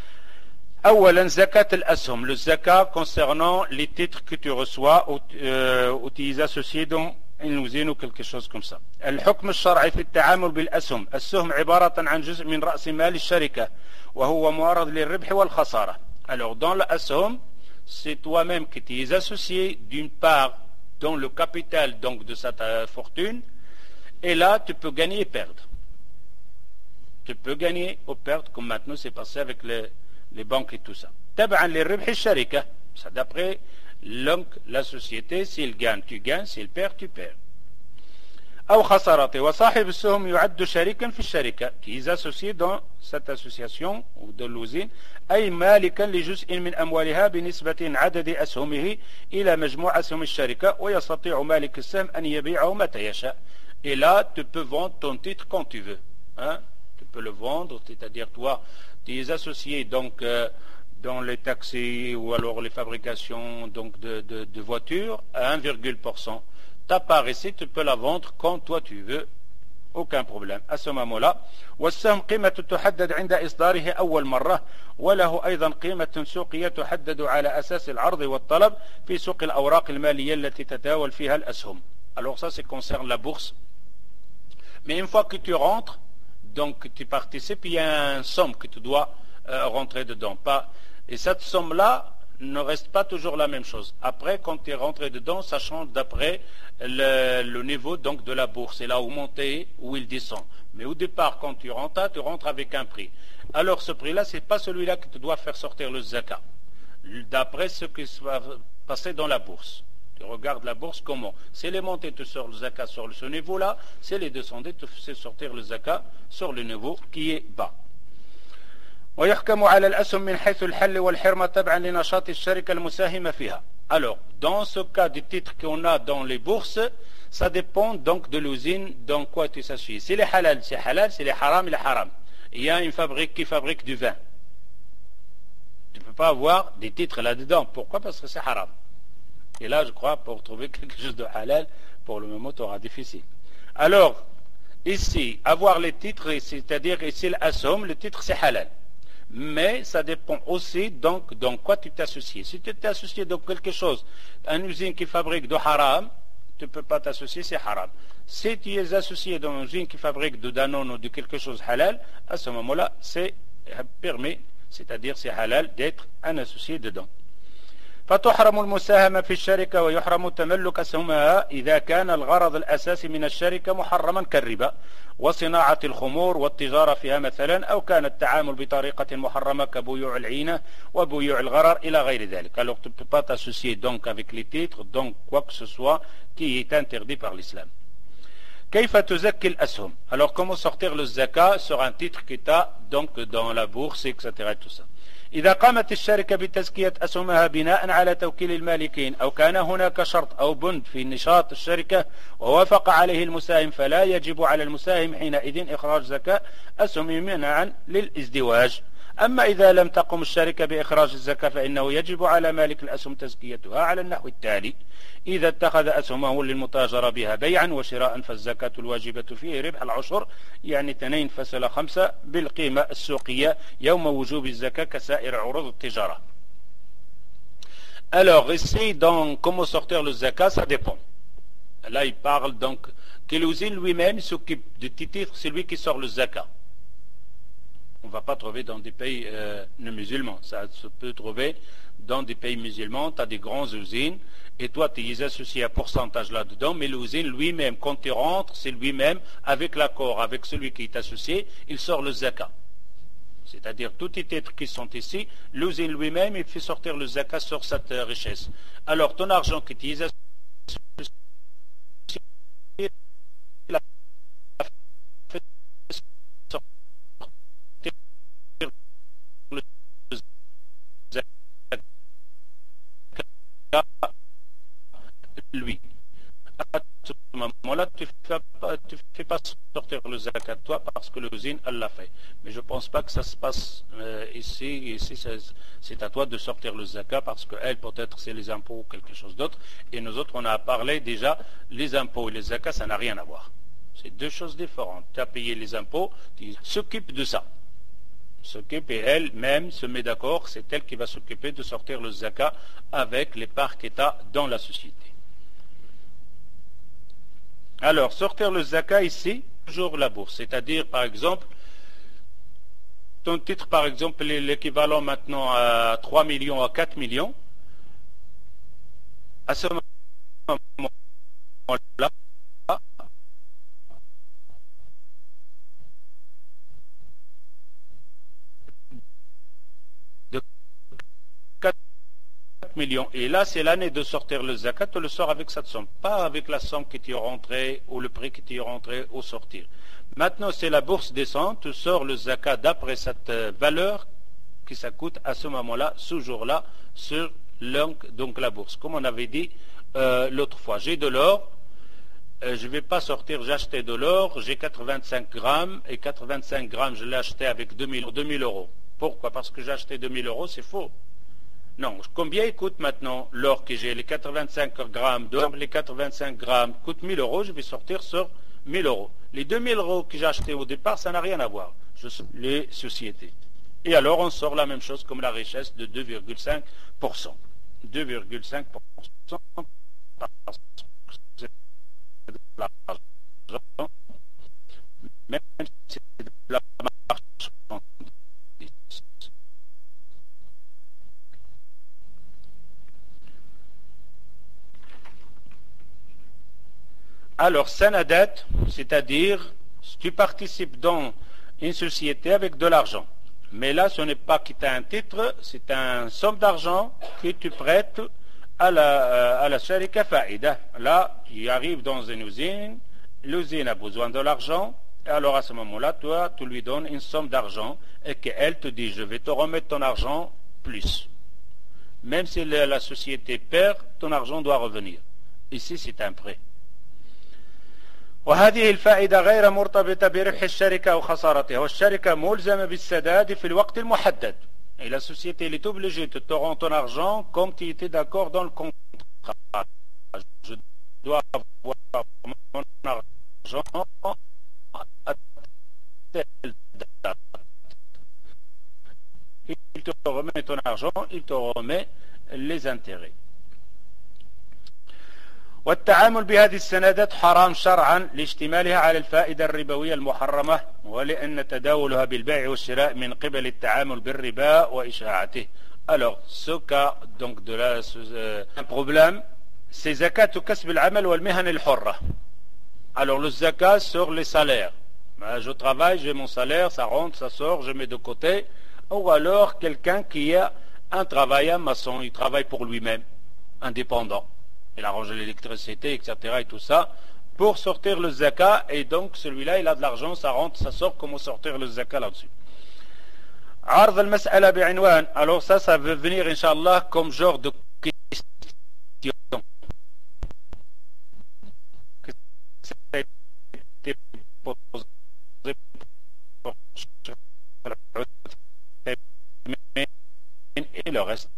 أولا زكاة الأسهم, le zakat concernant les titres que tu reçois ou tu es associé dans une usine ou quelque chose comme ça. الحكم الشرعي في التعامل بالأسهم. السهم عبارة عن جزء من رأس مال الشركة وهو معرض للربح والخسارة. Alors dans l'assom, c'est toi-même qui t'es associé d'une part dans le capital donc de cette fortune, et là tu peux gagner et perdre. Tu peux gagner ou perdre comme maintenant c'est passé avec les banques et tout ça. تبعا للربح الشركة, ça d'après la société, s'il gagne tu gagnes, s'il perd tu perds. أو خسارته, وصاحب السهم يعد شريكا في الشركة, qui est associé dans cette association ou de l'usine, أي مالكا لجزء من أموالها بنسبة عدد أسهمه إلى مجموع أسهم الشركة, ويستطيع مالك السهم أن يبيعه متى يشاء. Et là tu peux vendre ton titre quand tu veux, hein? Tu peux le vendre, c'est-à-dire toi tu es associé donc dans les taxis ou alors les fabrications donc de voitures à 1,%. Ta part ici, tu peux la vendre quand toi tu veux, aucun problème. À ce moment-là, والسهم قيمة تحدد عند إصداره أول مرة, وله أيضا قيمة سوقية تحدد على أساس العرض والطلب في سوق الأوراق المالية التي تتداول فيها الأسهم. Alors ça, c'est concerne la bourse. Mais une fois que tu rentres, donc tu participes, il y a une somme que tu dois rentrer dedans. Et cette somme-là ne reste pas toujours la même chose. Après, quand tu es rentré dedans, ça change d'après le niveau donc, de la bourse. Et là où monter, où il descend. Mais au départ, quand tu rentres avec un prix. Alors ce prix-là, ce n'est pas celui-là que tu dois faire sortir le zakat. D'après ce qui va passer dans la bourse. Tu regardes la bourse comment. Si les montées, tu sors le zakat sur ce niveau-là. Si les descendées, tu fais sortir le zakat sur le niveau qui est bas. ويحكم على الأسهم من حيث الحل والحرمة تبعا لنشاط الشركة المساهمة فيها. Alors, dans ce cas des titres qu'on a dans les bourses, ça dépend donc de l'usine dans quoi tu s'associes. Si les halal, c'est halal, si les haram, il est haram. Il y a une fabrique qui fabrique du vin. Tu ne peux pas avoir des titres là-dedans. Pourquoi? Parce que c'est haram. Et là, je crois, pour trouver quelque chose de halal, pour le moment, tu auras difficile. Alors, ici, avoir les titres, c'est-à-dire ici l'assom, le titre c'est halal. Mais ça dépend aussi donc dans quoi tu t'associes. Si tu t'associes dans quelque chose, une usine qui fabrique du haram, tu ne peux pas t'associer, c'est haram. Si tu es associé dans une usine qui fabrique de Danone ou de quelque chose halal, à ce moment-là, c'est permis, c'est-à-dire c'est halal d'être un associé dedans. فتحرم المساهمة في الشركة ويحرم تملك أسهمها إذا كان الغرض الأساسي من الشركة محرما كالربا وصناعة الخمور والتجارة فيها مثلا أو كان التعامل بطريقة محرمة كبيوع العينة وبيوع الغرر إلى غير ذلك. Alors tu ne peux pas t'associer donc avec les titres, donc quoi que ce soit qui est interdit par l'islam. كيف تزكي الأسهم? Alors comment sortir le zakat sur un titre qui est donc dans la bourse, etc. et tout ça. إذا قامت الشركة بتزكية أسهمها بناء على توكيل المالكين أو كان هناك شرط أو بند في نشاط الشركة ووافق عليه المساهم فلا يجب على المساهم حينئذ إخراج زكاة أسهم منعا للازدواج. أما إذا لم تقم الشركة بإخراج الزكاة فإنه يجب على مالك الأسهم تزكيتها على النحو التالي: إذا اتخذ أسهمه للمتاجرة بها بيعا وشراء فالزكاة الواجبة فيه ربح العشر يعني 2.5 بالقيمة السوقية يوم وجوب الزكاة كسائر عروض التجارة. Alors ici, donc, comment sortir le zakat, ça dépend. Là, il parle donc que l'usine lui-même s'occupe du titre, c'est lui qui sort le zakat. On ne va pas trouver dans des pays non musulmans. Ça se peut trouver dans des pays musulmans. Tu as des grandes usines et toi, tu es associé à pourcentage là-dedans, mais l'usine lui-même, quand tu rentres, c'est lui-même, avec l'accord, avec celui qui est associé, il sort le zakat. C'est-à-dire tous les titres qui sont ici, l'usine lui-même, il fait sortir le zakat sur cette richesse. Alors, ton argent que tu es associé, lui. À ce moment-là, tu ne fais pas sortir le zakat toi parce que l'usine, elle l'a fait. Mais je ne pense pas que ça se passe ici. Ici, c'est à toi de sortir le zakat parce qu'elle, peut-être, c'est les impôts ou quelque chose d'autre. Et nous autres, on a parlé déjà, les impôts et les zakats, ça n'a rien à voir. C'est deux choses différentes. Tu as payé les impôts, tu s'occupes de ça. S'occupe et elle-même se met d'accord, c'est elle qui va s'occuper de sortir le zakat avec les parts qu'elle a dans la société. Alors, sortir le zakat ici, toujours la bourse, c'est-à-dire par exemple, ton titre par exemple, l'équivalent maintenant à 3 millions à 4 millions, à ce moment-là, millions. Et là, c'est l'année de sortir le zakat, tu le sors avec cette somme, pas avec la somme qui t'y est rentrée ou le prix qui t'y est rentré au sortir. Maintenant, c'est la bourse descend, tu sors le zakat d'après cette valeur qui ça coûte à ce moment-là, ce jour-là, sur donc la bourse. Comme on avait dit l'autre fois, j'ai de l'or, je ne vais pas sortir, j'ai acheté de l'or, j'ai 85 grammes, et 85 grammes, je l'ai acheté avec 2000 euros. Pourquoi? Parce que j'ai acheté 2000 euros, c'est faux. Non, combien il coûte maintenant l'or que j'ai? Les 85 grammes, les 85 grammes coûtent 1000 euros, je vais sortir sur 1000 euros. Les 2000 euros que j'ai achetés au départ, ça n'a rien à voir. Les sociétés. Et alors on sort la même chose comme la richesse de 2,5%. 2,5% parce que c'est de l'argent, même si c'est de la marchandise. Alors, sanadat, c'est-à-dire, tu participes dans une société avec de l'argent. Mais là, ce n'est pas que tu as un titre, c'est une somme d'argent que tu prêtes à la sharika faïda. Là, tu arrives dans une usine, l'usine a besoin de l'argent, et alors à ce moment-là, toi, tu lui donnes une somme d'argent et qu'elle te dit, je vais te remettre ton argent plus. Même si la société perd, ton argent doit revenir. Ici, c'est un prêt. وهذه الفائدة غير مرتبطة بربح الشركة أو خسارتها والشركة ملزمة بالسداد في الوقت المحدد. Et la société est obligée de te rendre ton argent comme tu étais d'accord dans le contrat. Je dois avoir mon argent à telle date. Il te remet ton argent, il te remet les intérêts. والتعامل بهذه السندات حرام شرعا لاشتمالها على الفائدة الربوية المحرمة ولأن تداولها بالبيع والشراء من قبل التعامل بالربا وإشاعته. Alors, ce cas donc de là, un problème, c'est zakat au kasb al-amal wal mihan al-hurra. Alors le zakat sur les salaires. Je travaille, j'ai mon salaire, ça rentre, ça sort, je mets de côté. Ou alors quelqu'un qui a un travail, un maçon, il travaille pour lui-même, indépendant. Il arrange l'électricité, etc. et tout ça, pour sortir le zakat. Et donc celui-là, il a de l'argent, ça rentre, ça sort, comment sortir le zakat là-dessus. عرض المسألة بعنوان. Alors ça veut venir, Inch'Allah, comme genre de question. Et le reste.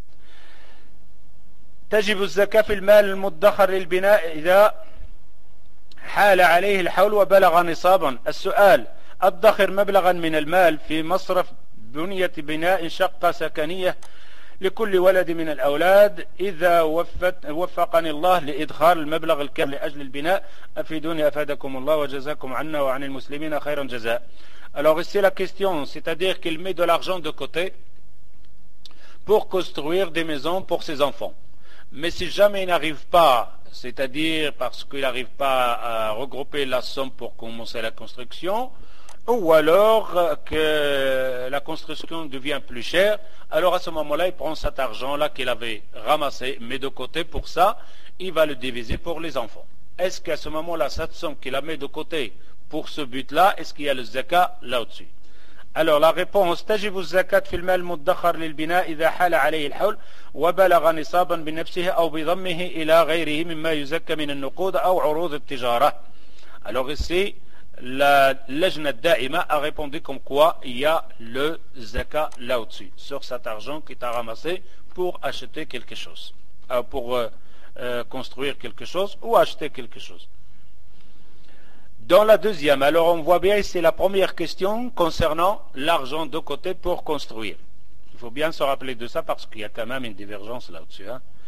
تجب الزكاة في المال المدخر للبناء إذا حال عليه الحول وبلغ نصابا. السؤال: أدخر مبلغا من المال في مصرف بنية بناء شقة سكنية لكل ولد من الأولاد إذا وفقني الله لإدخار المبلغ الكامل لأجل البناء. أفيدوني أفادكم الله وجزاكم عنا وعن المسلمين خيرا جزاء. Alors ici la question, c'est-à-dire qu'il met de l'argent de côté pour construire des maisons pour ses enfants. Mais si jamais il n'arrive pas, c'est-à-dire parce qu'il n'arrive pas à regrouper la somme pour commencer la construction, ou alors que la construction devient plus chère, alors à ce moment-là, il prend cet argent-là qu'il avait ramassé, met de côté pour ça, il va le diviser pour les enfants. Est-ce qu'à ce moment-là, cette somme qu'il a mis de côté pour ce but-là, est-ce qu'il y a le zakat là-dessus? Alors la réponse: تجب الزكاة في المال المدخر للبناء إذا حال عليه الحول وبلغ نصابا بنفسه أو بضمه إلى غيره مما يزكى من النقود أو عروض التجارة. Alors ici, la lajna daima a répondu comme quoi il y a le zakat là-dessus, sur cet argent qui t'a ramassé pour acheter quelque chose, pour construire quelque chose ou acheter quelque chose. Dans la deuxième, alors on voit bien, c'est la première question concernant l'argent de côté pour construire. Il faut bien se rappeler de ça parce qu'il y a quand même une divergence là-dessus.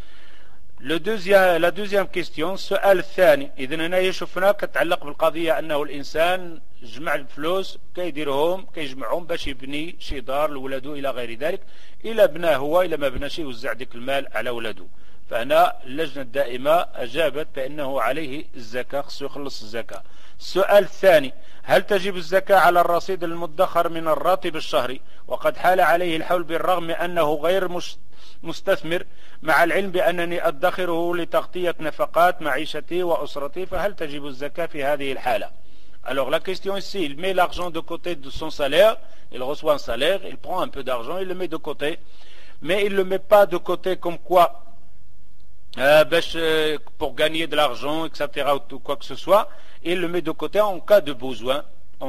La deuxième question, السؤال الثاني. إذن هنا شفنا كتعلق بالقضية أنه الإنسان جمع الفلوس كيديرهم كيجمعهم باش يبني شي دار لولده إلى غير ذلك. إلا بناه هو إلا ما بناش يوزع ديك المال على ولده. فهنا اللجنة الدائمة أجابت بأنه عليه الزكاة، خصو يخلص الزكاة. السؤال الثاني: هل تجب الزكاة على الرصيد المدخر من الراتب الشهري وقد حال عليه الحول بالرغم أنه غير مستثمر مع العلم بأنني أدخره لتغطية نفقات معيشتي وأسرتي، فهل تجب الزكاة في هذه الحالة؟ Alors la question ici, il met l'argent de côté de son salaire, il reçoit un salaire, il prend un peu d'argent, il le met de côté, mais il ne le met pas de côté comme quoi pour gagner de l'argent, etc. ou quoi que ce soit. Il le met de côté en cas de besoin,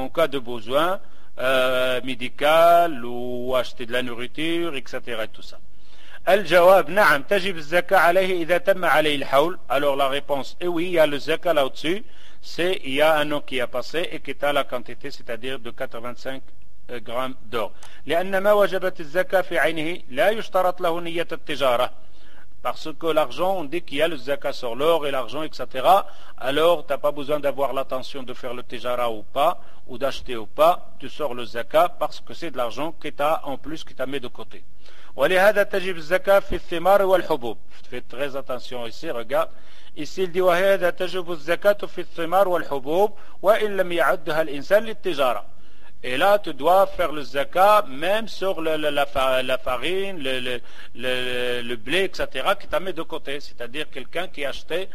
médical ou acheter de la nourriture, etc. et tout ça. الجواب: نعم تجب الزكاة عليه إذا تم عليه الحول. Alors la réponse est oui, il y a le zakat là-dessus, c'est il y a un an qui a passé et qui est à la quantité, c'est-à-dire de 85 grammes d'or. لأن ما وجبت الزكاة في عينه لا يشترط له نية التجارة. Parce que l'argent, on dit qu'il y a le zakat sur l'or et l'argent, etc. Alors, tu n'as pas besoin d'avoir l'intention de faire le tijara ou pas, ou d'acheter ou pas. Tu sors le zakat parce que c'est de l'argent que tu as en plus, que tu as mis de côté. ولهذا تجب الزكاة في الثمار والحبوب. Fais très attention ici, regarde. Ici, il dit وهذا تجب الزكاة في الثمار والحبوب وإن لم يعدها الإنسان للتجارة. Et là, tu dois faire le zakat même sur la farine, le blé, etc. que tu as mis de côté. C'est-à-dire quelqu'un qui a acheté,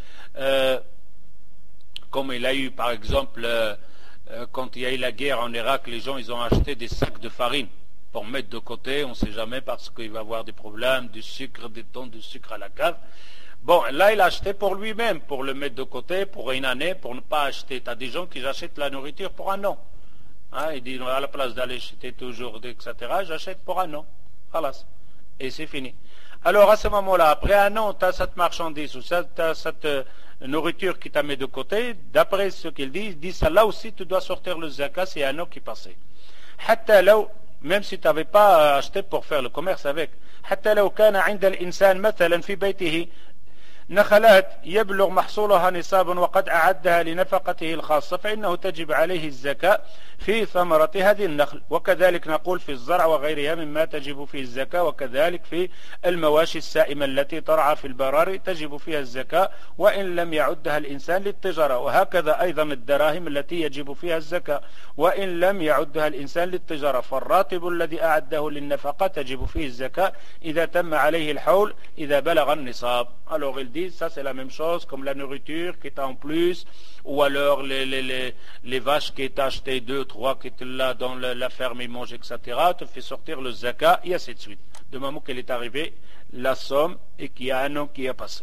comme il a eu par exemple, quand il y a eu la guerre en Irak, les gens ils ont acheté des sacs de farine pour mettre de côté, on ne sait jamais parce qu'il va avoir des problèmes, du sucre, des tonnes de sucre à la cave. Bon, là il a acheté pour lui-même, pour le mettre de côté, pour une année, pour ne pas acheter. Tu as des gens qui achètent la nourriture pour un an. Il dit à la place d'aller acheter toujours, etc., j'achète pour un an. Halas. Et c'est fini. Alors à ce moment-là, après un an, tu as cette marchandise ou cette nourriture qui t'a mis de côté. D'après ce qu'il dit ça là aussi tu dois sortir le zakat, c'est un an qui passait. Même si tu n'avais pas acheté pour faire le commerce avec. حتى لو كان عند الإنسان مثلا في بيته نخلات يبلغ محصولها نصابا وقد أعدها لنفقته الخاصة فإنه تجب عليه الزكاة في ثمرة هذه النخل. وكذلك نقول في الزرع وغيرها مما تجب فيه الزكاة، وكذلك في المواشي السائمة التي ترعى في البراري تجب فيها الزكاة وإن لم يعدها الإنسان للتجارة. وهكذا أيضا الدراهم التي يجب فيها الزكاة وإن لم يعدها الإنسان للتجارة. فالراتب الذي أعده للنفقة تجب فيه الزكاة إذا تم عليه الحول إذا بلغ النصاب. Alors ils disent ça c'est la même chose comme la nourriture qui est en plus, ou alors les vaches qui est achetées 2, 3 qui est là dans la ferme ils mangent etc. te fait sortir le zakat et ainsi de suite. De moment qu'elle est arrivée la somme et qu'il y a un an qui est passé.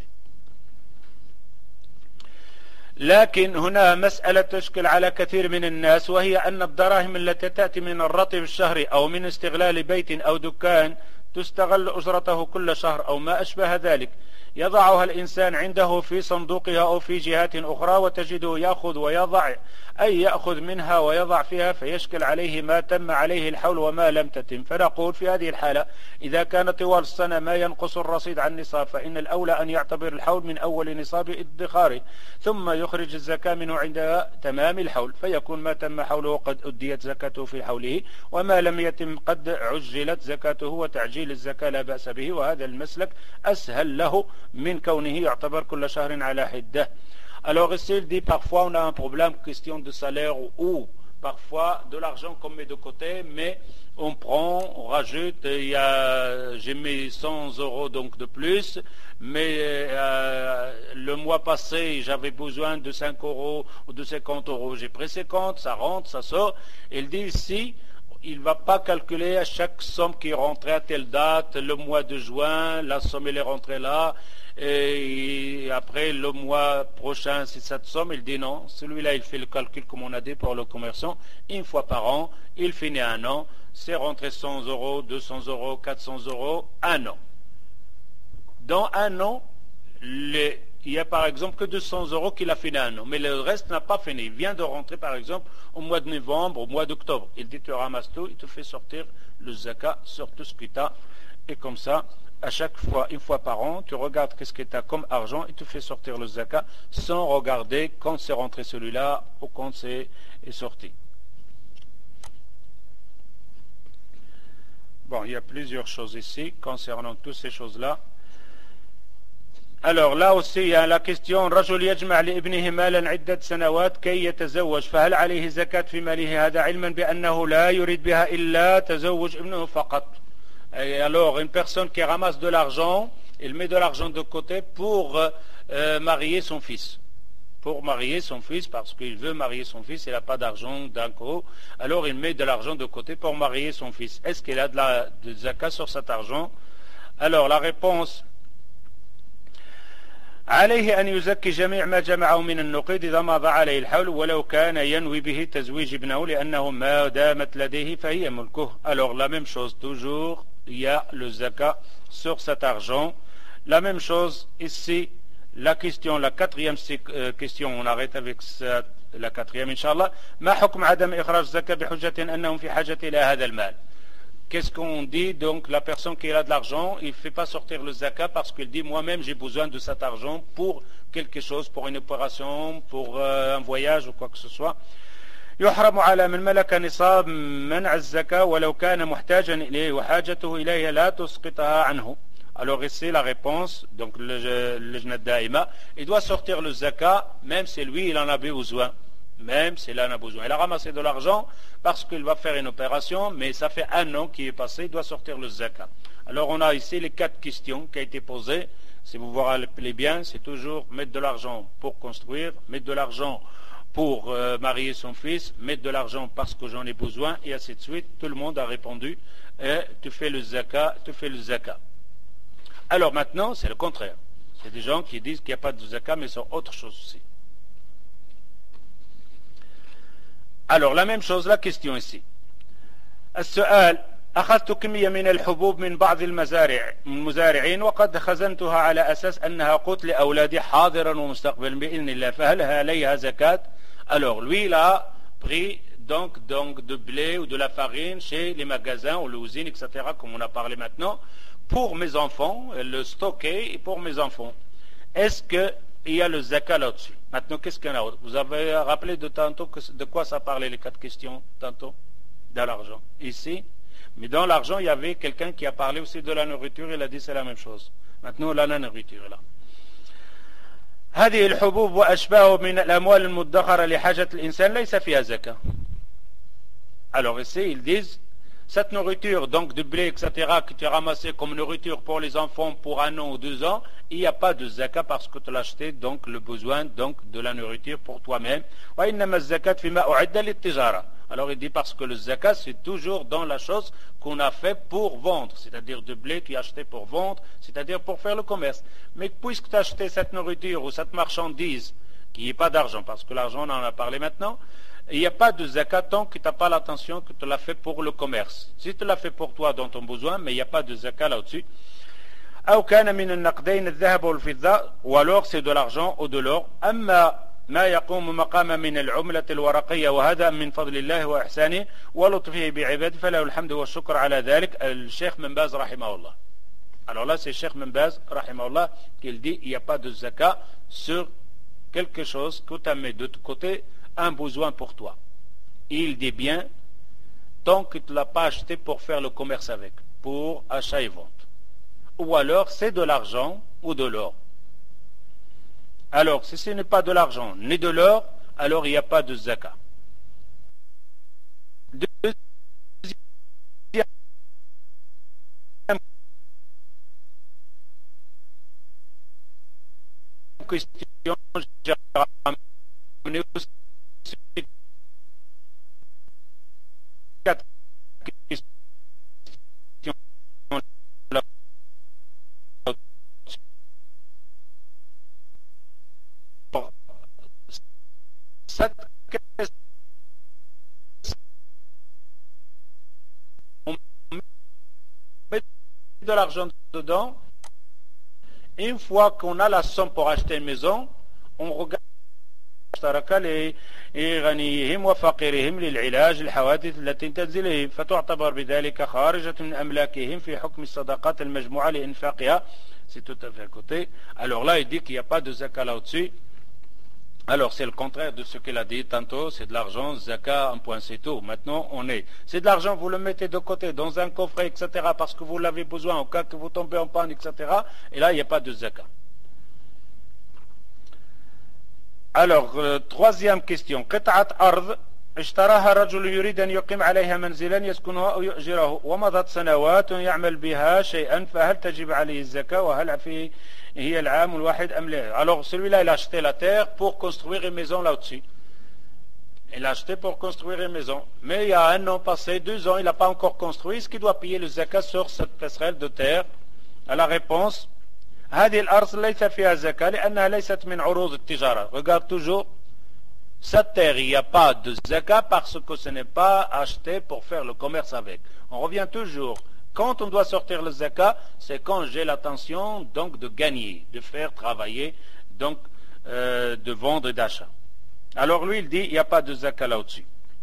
لكن هنا مسألة تشكل على كثير من الناس، وهي أن الدراهم التي تأتي من الراتب الشهري أو من استغلال بيت أو دكان تستغل أجرته كل شهر أو ما أشبه ذلك، يضعها الإنسان عنده في صندوقها أو في جهات أخرى وتجده يأخذ ويضع، أي يأخذ منها ويضع فيها، فيشكل عليه ما تم عليه الحول وما لم تتم. فنقول في هذه الحالة إذا كان طوال السنة ما ينقص الرصيد عن النصاب فإن الأولى أن يعتبر الحول من أول نصاب ادخاره ثم يخرج الزكاة منه عند تمام الحول، فيكون ما تم حوله قد أديت زكاته في حوله وما لم يتم قد عجلت زكاته، وتعجيل الزكاة لا بأس به، وهذا المسلك أسهل له من كونه يعتبر كل شهر على حدة. Alors ici il dit parfois on a un problème question de salaire ou parfois de l'argent qu'on met de côté mais on prend, on rajoute, j'ai mis 100 euros donc de plus mais le mois passé j'avais besoin de 5 euros ou de 50 euros, j'ai pris 50, ça rentre, ça sort. Il dit ici il ne va pas calculer à chaque somme qui est rentrée à telle date, le mois de juin, la somme elle est rentrée là, et après le mois prochain c'est cette somme. Il dit non, celui-là il fait le calcul comme on a dit pour le commerçant, une fois par an, il finit un an, c'est rentré 100 euros, 200 euros, 400 euros, un an. Dans un an, il y a par exemple que 200 euros qu'il a fini un an, mais le reste n'a pas fini. Il vient de rentrer par exemple au mois de novembre, au mois d'octobre. Il dit tu ramasses tout, il te fait sortir le zakat sur tout ce que tu as. Et comme ça, à chaque fois, une fois par an, tu regardes qu'est-ce que tu as comme argent et tu fais sortir le zakat sans regarder quand c'est rentré celui-là ou quand c'est sorti. Bon, il y a plusieurs choses ici concernant toutes ces choses-là. Alors là aussi il y a la question رجل يجمع لابنه مالا عدة سنوات كي يتزوج فهل عليه زكاة في ماله هذا علما بأنه لا يريد بها إلا تزوج ابنه فقط. Et alors une personne qui ramasse de l'argent, il met de l'argent de côté pour marier son fils. Pour marier son fils parce qu'il veut marier son fils, il n'a pas d'argent d'un coup, alors il met de l'argent de côté pour marier son fils. Est-ce qu'il a de zakat sur cet argent? Alors la réponse عليه أن يزكي جميع ما جمعه من النقود إذا مضى عليه الحول ولو كان ينوي به تزويج ابنه لأنه ما دامت لديه فهي ملكه. Alors la même chose toujours, il y a le zakat sur cet argent. La même chose ici, la question, la quatrième question, on arrête avec la quatrième Inch'Allah. ما حكم عدم إخراج الزكاة بحجة أنهم في حاجة إلى هذا المال. Qu'est-ce qu'on dit? Donc la personne qui a de l'argent, il ne fait pas sortir le zakat parce qu'il dit moi-même j'ai besoin de cet argent pour quelque chose, pour une opération, pour un voyage ou quoi que ce soit. يحرم على من ملك نصاب منع الزكاة ولو كان محتاجا إليه وحاجته إليه لا تسقطها عنه. Alors ici la réponse, donc le Lajna Daïma, il doit sortir le zakat même si lui il en a besoin. Même s'il en a besoin. Il a ramassé de l'argent parce qu'il va faire une opération, mais ça fait un an qui est passé, il doit sortir le zakat. Alors on a ici les 4 questions qui ont été posées. Si vous vous rappelez bien, c'est toujours mettre de l'argent pour construire, mettre de l'argent pour marier son fils, mettre de l'argent parce que j'en ai besoin, et ainsi de suite. Tout le monde a répondu, tu fais le zakat, tu fais le zakat. Alors maintenant, c'est le contraire. C'est des gens qui disent qu'il n'y a pas de zakat, mais sur autre chose aussi. Alors la même chose, la question ici. السؤال أخذت كمية من الحبوب من بعض المزارعين وقد خزنتها على أساس أنها قوت لأولادي حاضرا ومستقبلا بإذن الله فهل عليها زكاة. Alors lui il a pris donc de blé ou de la farine chez les magasins ou les usines etc. comme on a parlé maintenant pour mes enfants, le stocker et pour mes enfants. est-ce qu'il y a le zakat là-dessus? Maintenant, qu'est-ce qu'il y en a? Vous avez rappelé de tantôt de quoi ça parlait, les 4 questions, tantôt? De l'argent. Ici, mais dans l'argent, il y avait quelqu'un qui a parlé aussi de la nourriture, il a dit c'est la même chose. Maintenant, la nourriture est là. هذه الحبوب وأشباه من الأموال المدخرة لحاجة الإنسان ليس فيها زكاة. Alors ici, ils disent, cette nourriture, donc de blé, etc., que tu as ramassé comme nourriture pour les enfants pour 1 an ou 2 ans, il n'y a pas de zakat parce que tu l'as acheté, donc le besoin donc, de la nourriture pour toi-même. Alors il dit parce que le zakat, c'est toujours dans la chose qu'on a fait pour vendre, c'est-à-dire de blé, tu as acheté pour vendre, c'est-à-dire pour faire le commerce. Mais puisque tu as acheté cette nourriture ou cette marchandise, qui n'est pas d'argent, parce que l'argent, on en a parlé maintenant, il n'y a pas de zakat tant que tu n'as pas l'attention que tu l'as fait pour le commerce. Si tu l'as fait pour toi dans ton besoin, mais il n'y a pas de zakat là-dessus. Ou alors c'est de l'argent ou de l'or. ما يقوم مقام من العملة الورقية وهذا من فضل الله وإحسانه ولطفه بعباده فله الحمد والشكر على ذلك الشيخ من باز رحمه الله. Alors là c'est Cheikh Ibn Baz rahimahullah qui dit il n'y a pas de zakat sur quelque chose que tu as mis de côté un besoin pour toi. Il dit bien tant que tu ne l'as pas acheté pour faire le commerce avec, pour achat et vente. Ou alors c'est de l'argent ou de l'or. Alors, si ce n'est pas de l'argent ni de l'or, alors il n'y a pas de zakat. Deuxième question, j'ai ramené aussi 4 questions. Cette question, on met de l'argent dedans. Une fois qu'on a la somme pour acheter une maison, on regarde لغنيهم وفقيرهم للعلاج الحوادث التي تنزل إليهم فتعتبر بذلك خارجة من أملاكهم في حكم الصدقات المجموعة لإنفاقها. C'est tout à fait à côté. Alors là, il dit qu'il n'y a pas de zakat là-dessus. Alors c'est le contraire de ce qu'il a dit tantôt, c'est de l'argent, zakat, un point c'est tout. Maintenant c'est de l'argent, vous le mettez de côté dans un coffret, etc. parce que vous l'avez besoin au cas que vous tombez en panne, etc. Et là il n'y a pas de zakat. Alors, troisième question. قطعة أرض اشتراها رجل يريد أن يقيم عليها منزلا يسكنها أو يؤجره ومضت سنوات يعمل بها شيئا فهل تجب عليه الزكاة وهل فيه هي العام الواحد أم لا؟ Alors celui-là il a acheté la terre pour construire une maison là-dessus. Il a acheté pour construire une maison. Mais il y a 1 an passé, 2 ans, il n'a pas encore construit. Est-ce qu'il doit payer le zakat sur cette passerelle de terre? À la réponse, هذه الأرض ليس فيها زكاة لأنها ليست من عروض التجارة. Regarde toujours. Cette terre, il n'y a pas de zakat parce que ce n'est pas acheté pour faire le commerce avec. On revient toujours. Quand on doit sortir le zakat, c'est quand j'ai l'intention donc de gagner, de faire travailler, donc de vendre et d'achat. Alors lui, il dit, il n'y a pas de zakat là-dessus.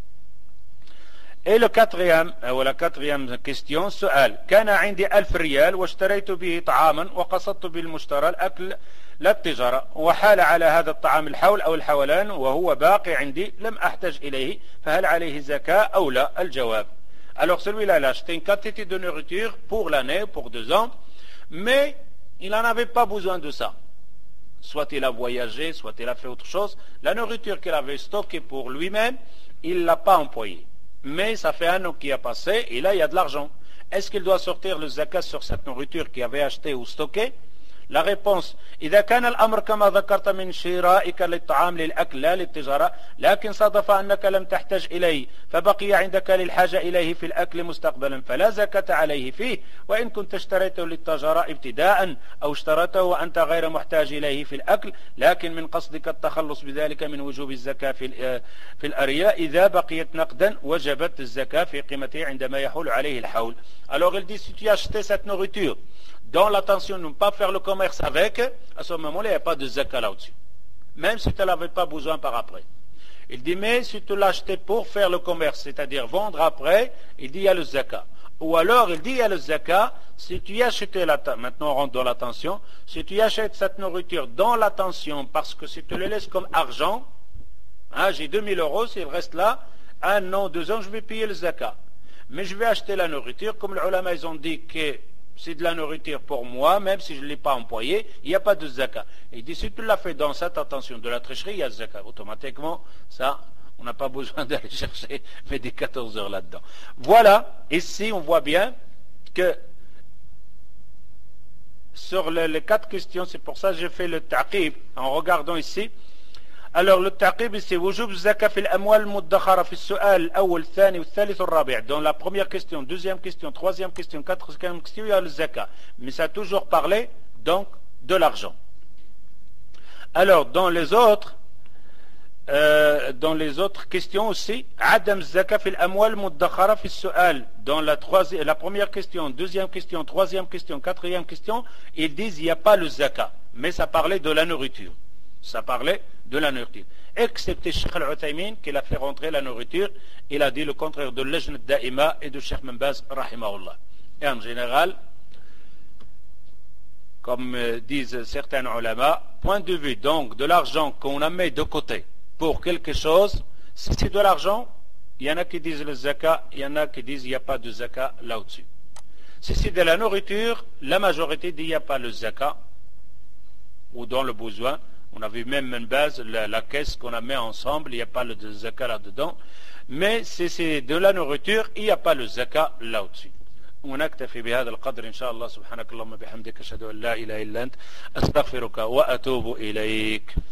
Et la quatrième question, سؤال كان عندي 1000 ريال واشتريت به طعاما وقصدت بالمشترى الأكل لا التجارة وحال على هذا الطعام الحول أو الحولان وهو باقي عندي لم أحتج إليه فهل عليه زكاة أو لا؟ الجواب. Alors celui-là, il a acheté une quantité de nourriture pour l'année, pour 2 ans, mais il n'en avait pas besoin de ça. Soit il a voyagé, soit il a fait autre chose. La nourriture qu'il avait stockée pour lui-même, il ne l'a pas employée. Mais ça fait 1 an qui a passé, et là il y a de l'argent. Est-ce qu'il doit sortir le zakat sur cette nourriture qu'il avait achetée ou stockée? La réponse, إذا كان الأمر كما ذكرت من شرائك للطعام للأكل لا للتجارة لكن صادف أنك لم تحتاج إليه فبقي عندك للحاجة إليه في الأكل مستقبلا فلا زكاة عليه فيه وإن كنت اشتريته للتجارة ابتداء أو اشتريته وأنت غير محتاج إليه في الأكل لكن من قصدك التخلص بذلك من وجوب الزكاة في الأرياء إذا بقيت نقدا وجبت الزكاة في قيمته عندما يحول عليه الحول. Alors il dit si tu as acheté cette nourriture dans l'intention de ne pas faire le commerce avec, à ce moment-là, il n'y a pas de zakat là-dessus. Même si tu n'avais pas besoin par après. Il dit, mais si tu l'as acheté pour faire le commerce, c'est-à-dire vendre après, il dit, il y a le zakat. Ou alors il dit il y a le zakat, si tu achètes maintenant on rentre dans l'attention, si tu achètes cette nourriture dans l'attention, parce que si tu le laisses comme argent, hein, j'ai 2000 euros, s'il reste là, 1 an, 2 ans, je vais payer le zakat. Mais je vais acheter la nourriture, comme les ulama ils ont dit que c'est de la nourriture pour moi, même si je ne l'ai pas employé, il n'y a pas de zakat. Et il dit si tu l'as fait dans cette attention de la tricherie, il y a le zakat. Automatiquement, ça, on n'a pas besoin d'aller chercher mais des 14 heures là-dedans. Voilà, ici on voit bien que sur les 4 questions, c'est pour ça que j'ai fait le ta'qib en regardant ici. Alors le ta'qib c'est wujub zakat fil amwal muddakhara fi al-su'al al-awwal, al-thani, al-thalith, al-rabi'. Dans la première question, deuxième question, troisième question, quatrième question, il y a le zakat. Mais ça a toujours parlé donc de l'argent. Alors dans les autres questions aussi, adam zakat fil amwal muddakhara fi al-su'al. Dans la première question, deuxième question, troisième question, quatrième question, ils disent il n'y a pas le zakat, mais ça parlait de la nourriture. Ça parlait de la nourriture. Excepté Cheikh Al-Uthaymin qui a fait rentrer la nourriture, il a dit le contraire de Lajna Da'ima et de Cheikh Membaz rahimahullah. Et en général, comme disent certains ulama, point de vue donc de l'argent qu'on a mis de côté pour quelque chose, si c'est de l'argent, il y en a qui disent le zakat, il y en a qui disent il n'y a pas de zakat là-dessus. Si c'est de la nourriture, la majorité dit il n'y a pas le zakat, ou dans le besoin. On a vu même une base, la caisse qu'on a mis ensemble, il n'y a pas le zakat là-dedans. Mais si c'est de la nourriture, il n'y a pas le zakat là-dessus. ونكتفي بهذا القدر إن شاء الله. سبحانك اللهم بحمدك أشهد أن لا إله إلا أنت أستغفرك وأتوب إليك.